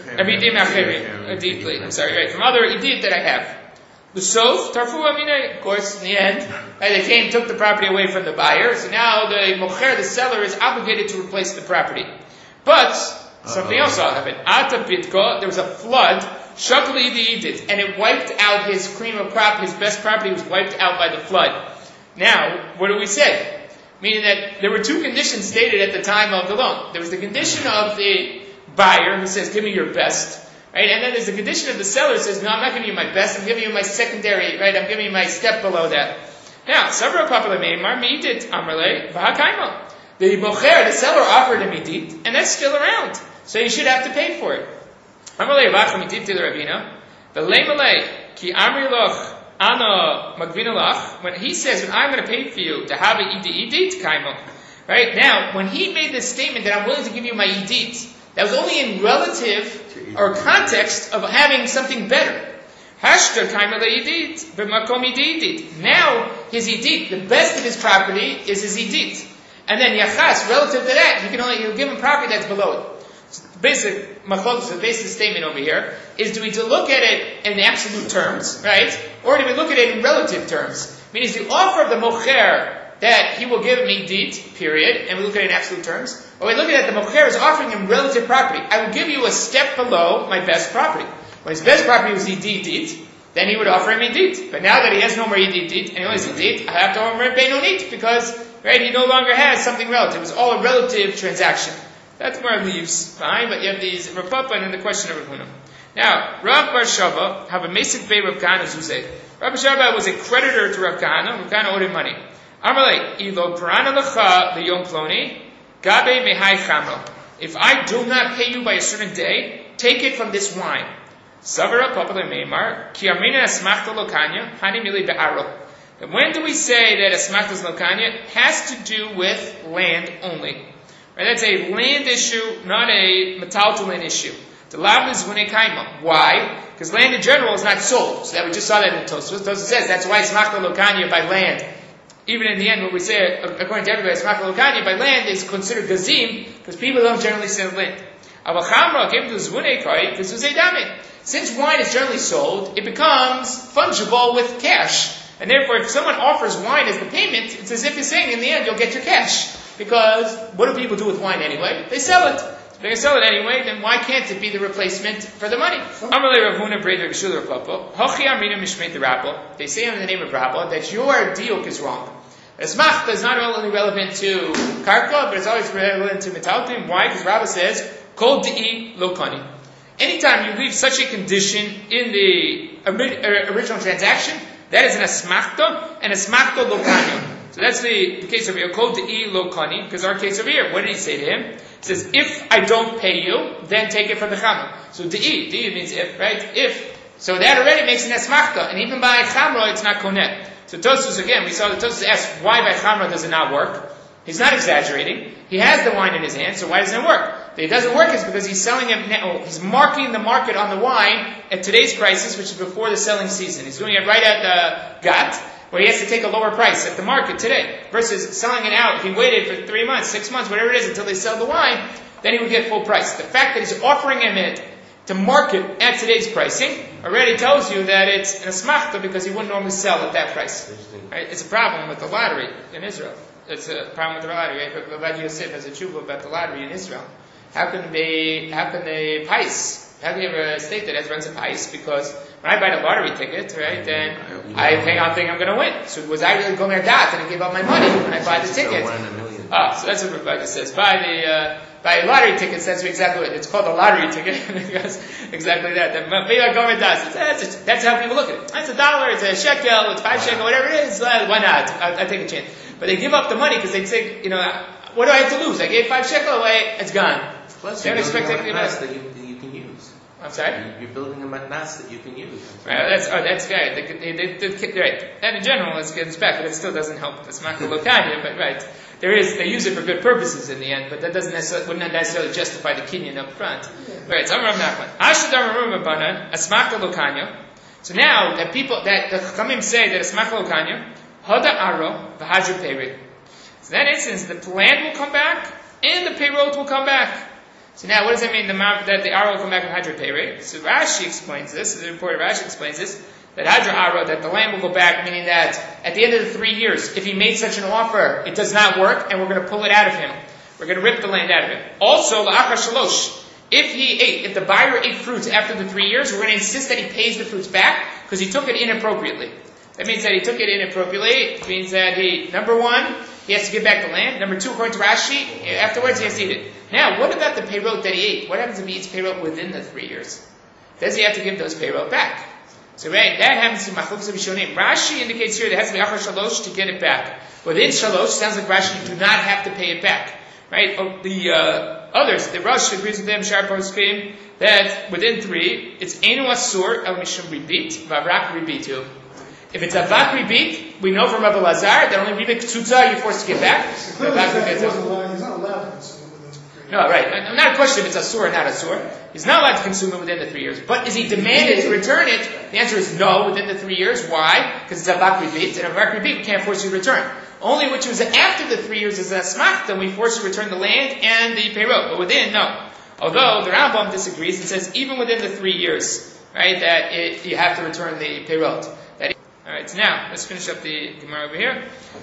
I'm sorry, right, from other idit that I have. The sof, tarfu amine, of course, in the end, right, they came, took the property away from the buyer, so now the mocher, the seller, is obligated to replace the property. But, something else happened. Ata pitko, there was a flood, shakli the idit, and it wiped out his cream of crop, his best property was wiped out by the flood. Now, what do we say? Meaning that there were two conditions stated at the time of the loan. There was the condition of the buyer who says, give me your best. Right? And then there's the condition of the seller who says, no, I'm not giving you my best, I'm giving you my secondary, right? I'm giving you my step below that. Now, several popular meimar, mi'idit, amrle, v'hakaimo. The mocher, the seller offered him idit, and that's still around. So you should have to pay for it. Amrle, v'acham idit to the Ravina. V'leimalei, ki amri loch, Ana magvinalach, when he says, when I'm going to pay for you to have an idit, idit kaimo. Right? Now, when he made this statement that I'm willing to give you my idit, that was only in relative or context of having something better. Hashtar kaimo le'idit, b'makom idit. Now, his idit, the best of his property is his idit. And then yachas, relative to that, he can only, he'll give him property that's below it. Basic machlokes, the basic statement over here is: do we to look at it in absolute terms, right, or do we look at it in relative terms? Meaning, the offer of the mocher that he will give me idit, period, and we look at it in absolute terms, or we look at it the mocher is offering him relative property. I will give you a step below my best property. When his best property was idit, idit, then he would offer him idit. But now that he has no more idit, idit, and he only has idit, I have to offer him benonit because right? He no longer has something relative. It was all a relative transaction. That's where it leaves fine, but you have these Rav Papa and then the question of Rav Huna. Now, Rav Bar Shava have a Mesik Bey Rav Kahana Zuzeh. Rav Bar Shava was a creditor to Rav Kahana. Rav Kahana owed him money. Amalei, Ilo Parana Lecha Leyom Ploni, Gabe Mehai Chamro. If I do not pay you by a certain day, take it from this wine. Savara Papa Meimar, Ki Amina Asmachta Lokanya, Hani Mili Be'aro. And when do we say that Asmachta Lokanya has to do with land only? Right, that's a land issue, not a metaltalin issue. The lav is when kaima. Why? Because land in general is not sold. So that we just saw that in Tosfos. Tosfos says that's why Asmachta Lokanya by land. Even in the end, when we say, according to everybody, Asmachta Lokanya by land is considered gazim, because people don't generally sell land. Avachamra came to Zvunei Kai, because Zuzedame. Since wine is generally sold, it becomes fungible with cash. And therefore, if someone offers wine as the payment, it's as if he's saying, in the end, you'll get your cash. Because what do people do with wine anyway? They sell it. If they sell it anyway, then why can't it be the replacement for the money? They say in the name of Rabba that your diuk is wrong. Asmachta is not only relevant to karka, but it's always relevant to metaltim. Why? Because Rabba says, kol di'i lo kani. Anytime you leave such a condition in the original transaction, that is an asmachta, and asmachta lo kani. So that's the, the case over here. Kol di'i lo kani, because our case over here, what did he say to him? He says, if I don't pay you, then take it from the chamra. So di'i, di'i means if, right? If. So that already makes an asmachta, and even by chamra, it's not koneh. So Tosfos, again, we saw that Tosfos asked, why by chamra does it not work? He's not exaggerating. He has the wine in his hand, so why doesn't it work? That it doesn't work is because he's selling it now, he's marking the market on the wine at today's prices, which is before the selling season. He's doing it right at the gut, where he has to take a lower price at the market today, versus selling it out. If he waited for three months, six months, whatever it is, until they sell the wine, then he would get full price. The fact that he's offering him it to market at today's pricing already tells you that it's an asmachta because he wouldn't normally sell at that price. Right? It's a problem with the lottery in Israel. It's a problem with the lottery. Rabbi Yosef has a tshuva about the lottery in Israel. How can they, how can they pice? How can you have a state that has runs a pice? Because when I buy the lottery ticket, right, then I think I'm thinking I'm going to win. So was I really going to that and I gave up my money when I buy the ticket? Ah, so that's what Rabbi says. Buy the, uh, buy lottery tickets, that's exactly what it is. It's called a lottery ticket because exactly that. The Mayar government does. That's, that's how people look at it. It's a dollar, it's a shekel, it's five shekel, whatever it is. Why not? I, I take a chance. But they give up the money because they say, you know, what do I have to lose? I gave five shekel away, it's gone. Plus, they don't expect anything else. That you, that you can use. I'm sorry? You're building a matnas that you can use. Right, that's, oh, that's right. They, they, they, they, right. And in general, let's get this back, but it still doesn't help. It's not lokanya, but right. There is, they use it for good purposes in the end, but that doesn't necessarily, wouldn't necessarily justify the kinyan up front. Right, so I'm Rav Nachman. Ashadar Rav Rabbanan, asmachta lokanya. So now, that people, that the Chachamim say that asmachta lokanya, hada aro, v'hadru peirit. So in that instance, the land will come back, and the peirot will come back. So now, what does that mean, the, that the aro will come back with hadra peirit? So Rashi explains this, the reporter Rashi explains this, that hadra aro, that the land will go back, meaning that at the end of the three years, if he made such an offer, it does not work, and we're going to pull it out of him. We're going to rip the land out of him. Also, la'achar shalosh, if he ate, if the buyer ate fruits after the three years, we're going to insist that he pays the fruits back, because he took it inappropriately. That means that he took it inappropriately. It means that he, number one, he has to give back the land. Number two, according to Rashi, afterwards he has to eat it. Now, what about the peirot that he ate? What happens if he eats peirot within the three years? Does he have to give those peirot back? So, right, that happens to Machlokes Rishonim. Rashi indicates here there has to be achar shalosh to get it back. Within shalosh, sounds like Rashi do not have to pay it back. Right? The uh, others, the Rosh agrees with them, Shar Poskim, that within three, it's Einu Asur El Mishum Ribit, Vavrak Ribitu. If it's a vak ribit, we know from Rabbi Lazar that only ribit ktsutza you're forced to give back. He's not allowed to consume it within three years. No, right. I'm not a question if it's asur or not asur. He's not allowed to consume it within the three years. But is he demanded to return it? The answer is no, within the three years. Why? Because it's a vak ribit, and a vak ribit we can't force you to return. Only which was after the three years is a smach, then we force you to return the land and the peirot. But within, no. Although the Rambam disagrees and says even within the three years, right, that it, you have to return the peirot. Alright, so now, let's finish up the Gemara over here.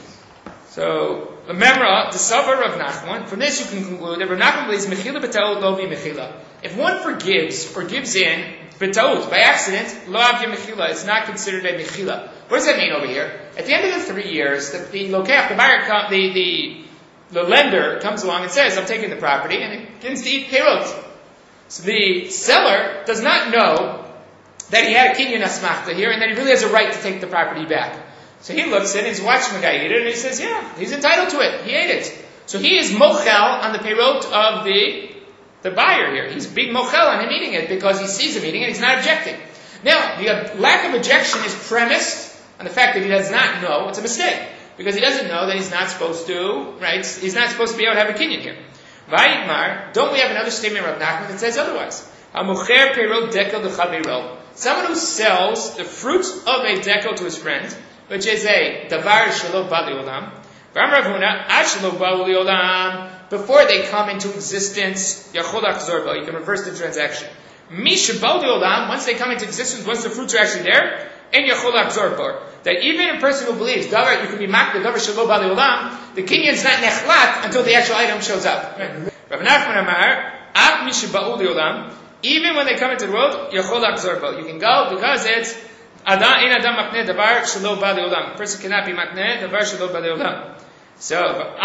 So, the Memra, the Savar of Nachman, from this you can conclude that Rav Nachman believes Mechila b'taot lo v'mechila. If one forgives or gives in b'taot, by accident, lo avya mechila, it's not considered a mechila. what does that mean over here? At the end of the three years, the, the lokech, the buyer, the, the, the lender comes along and says, I'm taking the property, and it begins to eat perot. So the seller does not know that he had a kinyan asmachta here, and that he really has a right to take the property back. So he looks in, he's watching the guy eat it, and he says, yeah, he's entitled to it. He ate it. So he is mochel on the perot of the, the buyer here. He's being mochel on him eating it because he sees him eating it, he's not objecting. Now, the lack of objection is premised on the fact that he does not know it's a mistake. Because he doesn't know that he's not supposed to, right? He's not supposed to be able to have a kinyan here. Vayikmar, don't we have another statement of Rav Nachman that says otherwise? Hamucher perot dekel d'chaviro. Someone who sells the fruits of a dekel to his friend, which is a davar shelo ba leolam. V'am Rav Huna, ad shelo ba leolam. Before they come into existence, yachol achzor bo. You can reverse the transaction. Mi sheba leolam. Once they come into existence, once the fruits are actually there, and yachol achzor bo. That even a person who believes davar, you can be makbid davar shelo ba leolam, the kinyan is not nechlat until the actual item shows up. Right? Rav Nachman Amar, af mi sheba leolam. Even when they come into the world, yachol achzor bo. You can go because it's adam ein adam makneh davar shelo ba leolam. A person cannot be makneh davar shelo ba leolam. So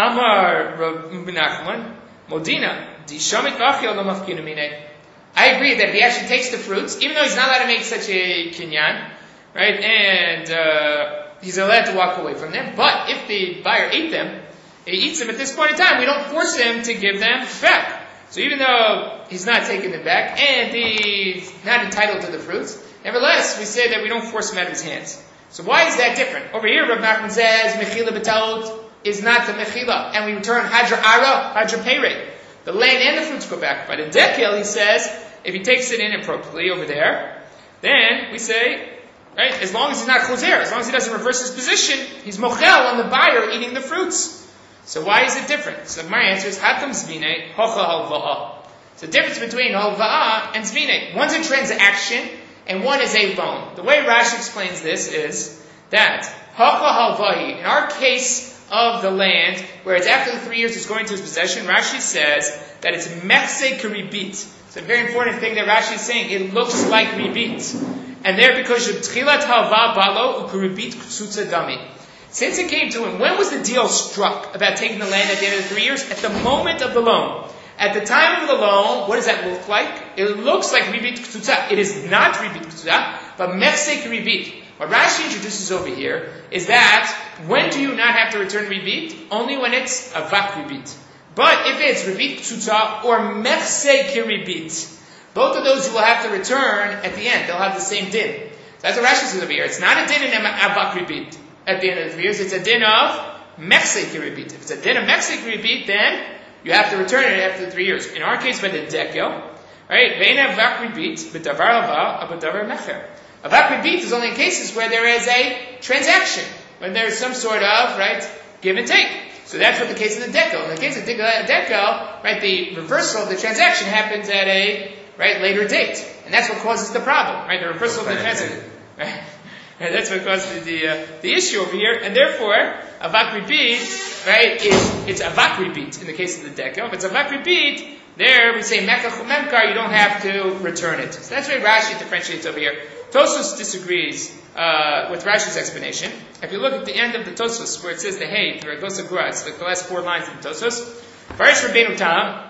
Amar Rav Nachman Modina di shamit achil lo mafkinu minei. I agree that if he actually takes the fruits, even though he's not allowed to make such a kinyan, right, and uh, he's allowed to walk away from them. But if the buyer ate them, he eats them at this point in time, we don't force him to give them back. So even though he's not taking them back and he's not entitled to the fruits, nevertheless, we say that we don't force them out of his hands. So why is that different? Over here, Rav Nachman says, Mechila b'taot is not the Mechila, and we return Hadra Ara, Hadra Pere. The land and the fruits go back. But in Dekel, he says, if he takes it inappropriately over there, then we say, right, as long as he's not choser, as long as he doesn't reverse his position, he's mochel on the buyer eating the fruits. So why is it different? So my answer is hatam zvine hocha halva'a. It's the difference between halva'a and zvine. One's a transaction and one is a loan. The way Rashi explains this is that hocha halva'i, in our case of the land, where it's after the three years it's going to his possession, Rashi says that it's mechse keribit. It's a very important thing that Rashi is saying. It looks like ribit. And there, because Tchilat Halva Balo Ukuribit Ksutza Dami. Since it came to him, when was the deal struck about taking the land at the end of the three years? At the moment of the loan. At the time of the loan, what does that look like? It looks like Ribit Ksutza. It is not Ribit Ksutza, but Mechsek Ribit. What Rashi introduces over here is that when do you not have to return Ribit? Only when it's Avak Ribit. But if it's Ribit Ksutza or Mechsek Ribit, both of those you will have to return at the end. They'll have the same din. So that's what Rashi says over here. It's not a din in Avak Ribit at the end of the three years. It's a din of Mechsek Ribit. If it's a din of Mechsek Ribit, then you have to return it after the three years. In our case, by the dekel, right? Vein Avak Ribit, but davar hava, but davar mecher. Avak Ribit is only in cases where there is a transaction, when there is some sort of, right, give and take. So that's what the case of the dekel. In the case of the dekel, right, the reversal of the transaction happens at a right, later date. And that's what causes the problem, right? The reversal of the transaction. Right? And that's what causes the uh, the issue over here. And therefore, avak ribit, right, is, it's avak ribit in the case of the dekel. If it's avak ribit, there we say mekach memkar, you don't have to return it. So that's why Rashi differentiates over here. Tosfos disagrees uh, with Rashi's explanation. If you look at the end of the Tosfos, where it says the hey, the Regosa Gura, it's the last four lines of the Tosfos. Varish Rabbeinu Tam,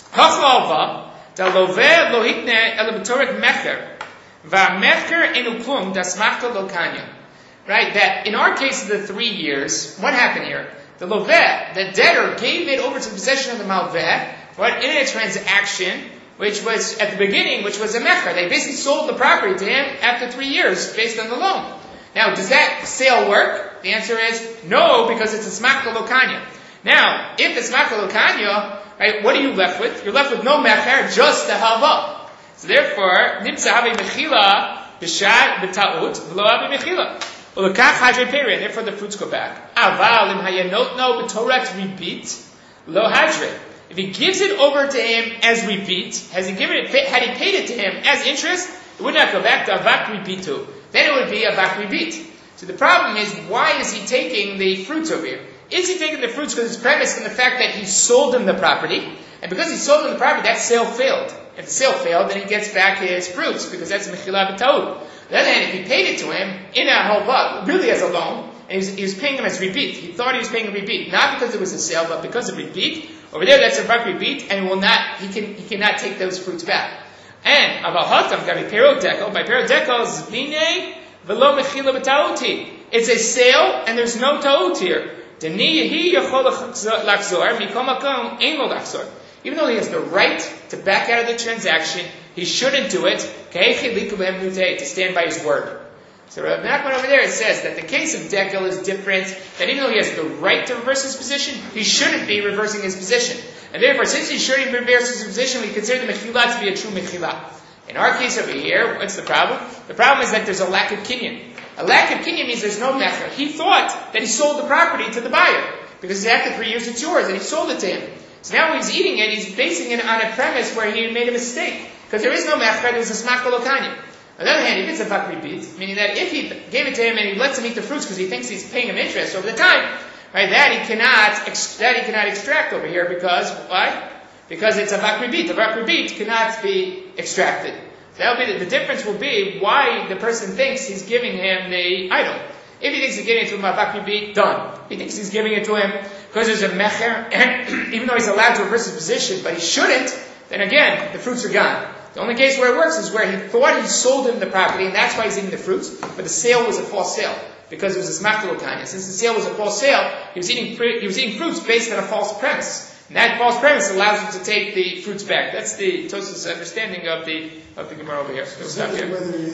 hachal da loveh lo hitne elematorik mecher va mecher enu klum das machta lo kanya. Right, that in our case of the three years, what happened here? The loveh, the debtor, gave it over to the possession of the malveh, right, in a transaction, which was at the beginning, which was a mecher. They basically sold the property to him after three years based on the loan. Now, does that sale work? The answer is no, because it's a smachta lo kanya. Now, if it's smachta lo kanya, right, what are you left with? You're left with no mecher, just the halva. So therefore, nimtza havi mechila b'shad b'taut v'lo havi mechila. Ulekach hadre peri, and therefore the fruits go back. Aval im hayanot no b'torat ribit lo hadre. If he gives it over to him as repeat, has he given it? Had he paid it to him as interest, it would not go back to avak repeatu. Then it would be avak repeat. So the problem is, why is he taking the fruits over here? Is he taking the fruits because it's premised on the fact that he sold him the property, and because he sold him the property, that sale failed. If the sale failed, then he gets back his fruits because that's mechila b'taut. On the other hand, if he paid it to him in a halva, really as a loan, and he was, he was paying him as repeat, he thought he was paying a repeat, not because it was a sale, but because of repeat. Over there, that's a vak repeat, and will not, he can, he cannot take those fruits back. And aval hatam gabi pero dekel, by pero dekel zvine velo mechila b'tauti. It's a sale, and there's no ta'ut here. Even though he has the right to back out of the transaction, he shouldn't do it to stand by his word. So Rav Nachman over there, it says that the case of Dekel is different, that even though he has the right to reverse his position, he shouldn't be reversing his position. And therefore, since he shouldn't reverse his position, we consider the Mechilah to be a true Mechilah. In our case over here, what's the problem? The problem is that there's a lack of kinyan. A lack of kinyan means there's no mecher. He thought that he sold the property to the buyer, because after three years it's yours, and he sold it to him. So now when he's eating it, he's basing it on a premise where he made a mistake. Because there is no mecher, there's a smach lokanya. On the other hand, if it's a vak ribit, meaning that if he gave it to him and he lets him eat the fruits because he thinks he's paying him interest over the time, right, that he cannot, that he cannot extract over here because, why? Because it's a vak ribit. A vak ribit cannot be extracted. So that'll be the, the difference will be why the person thinks he's giving him the item. If he thinks he's giving it to him a vak ribit, done. If he thinks he's giving it to him because there's a mecher, and even though he's allowed to reverse his position, but he shouldn't, then again, the fruits are gone. The only case where it works is where he thought he sold him the property, and that's why he's eating the fruits, but the sale was a false sale, because it was a smachlo kindness. Since the sale was a false sale, he was eating he was eating fruits based on a false premise. And that false premise allows him to take the fruits back. That's the Tosafos understanding of the of the Gemara over here. So we'll stop here.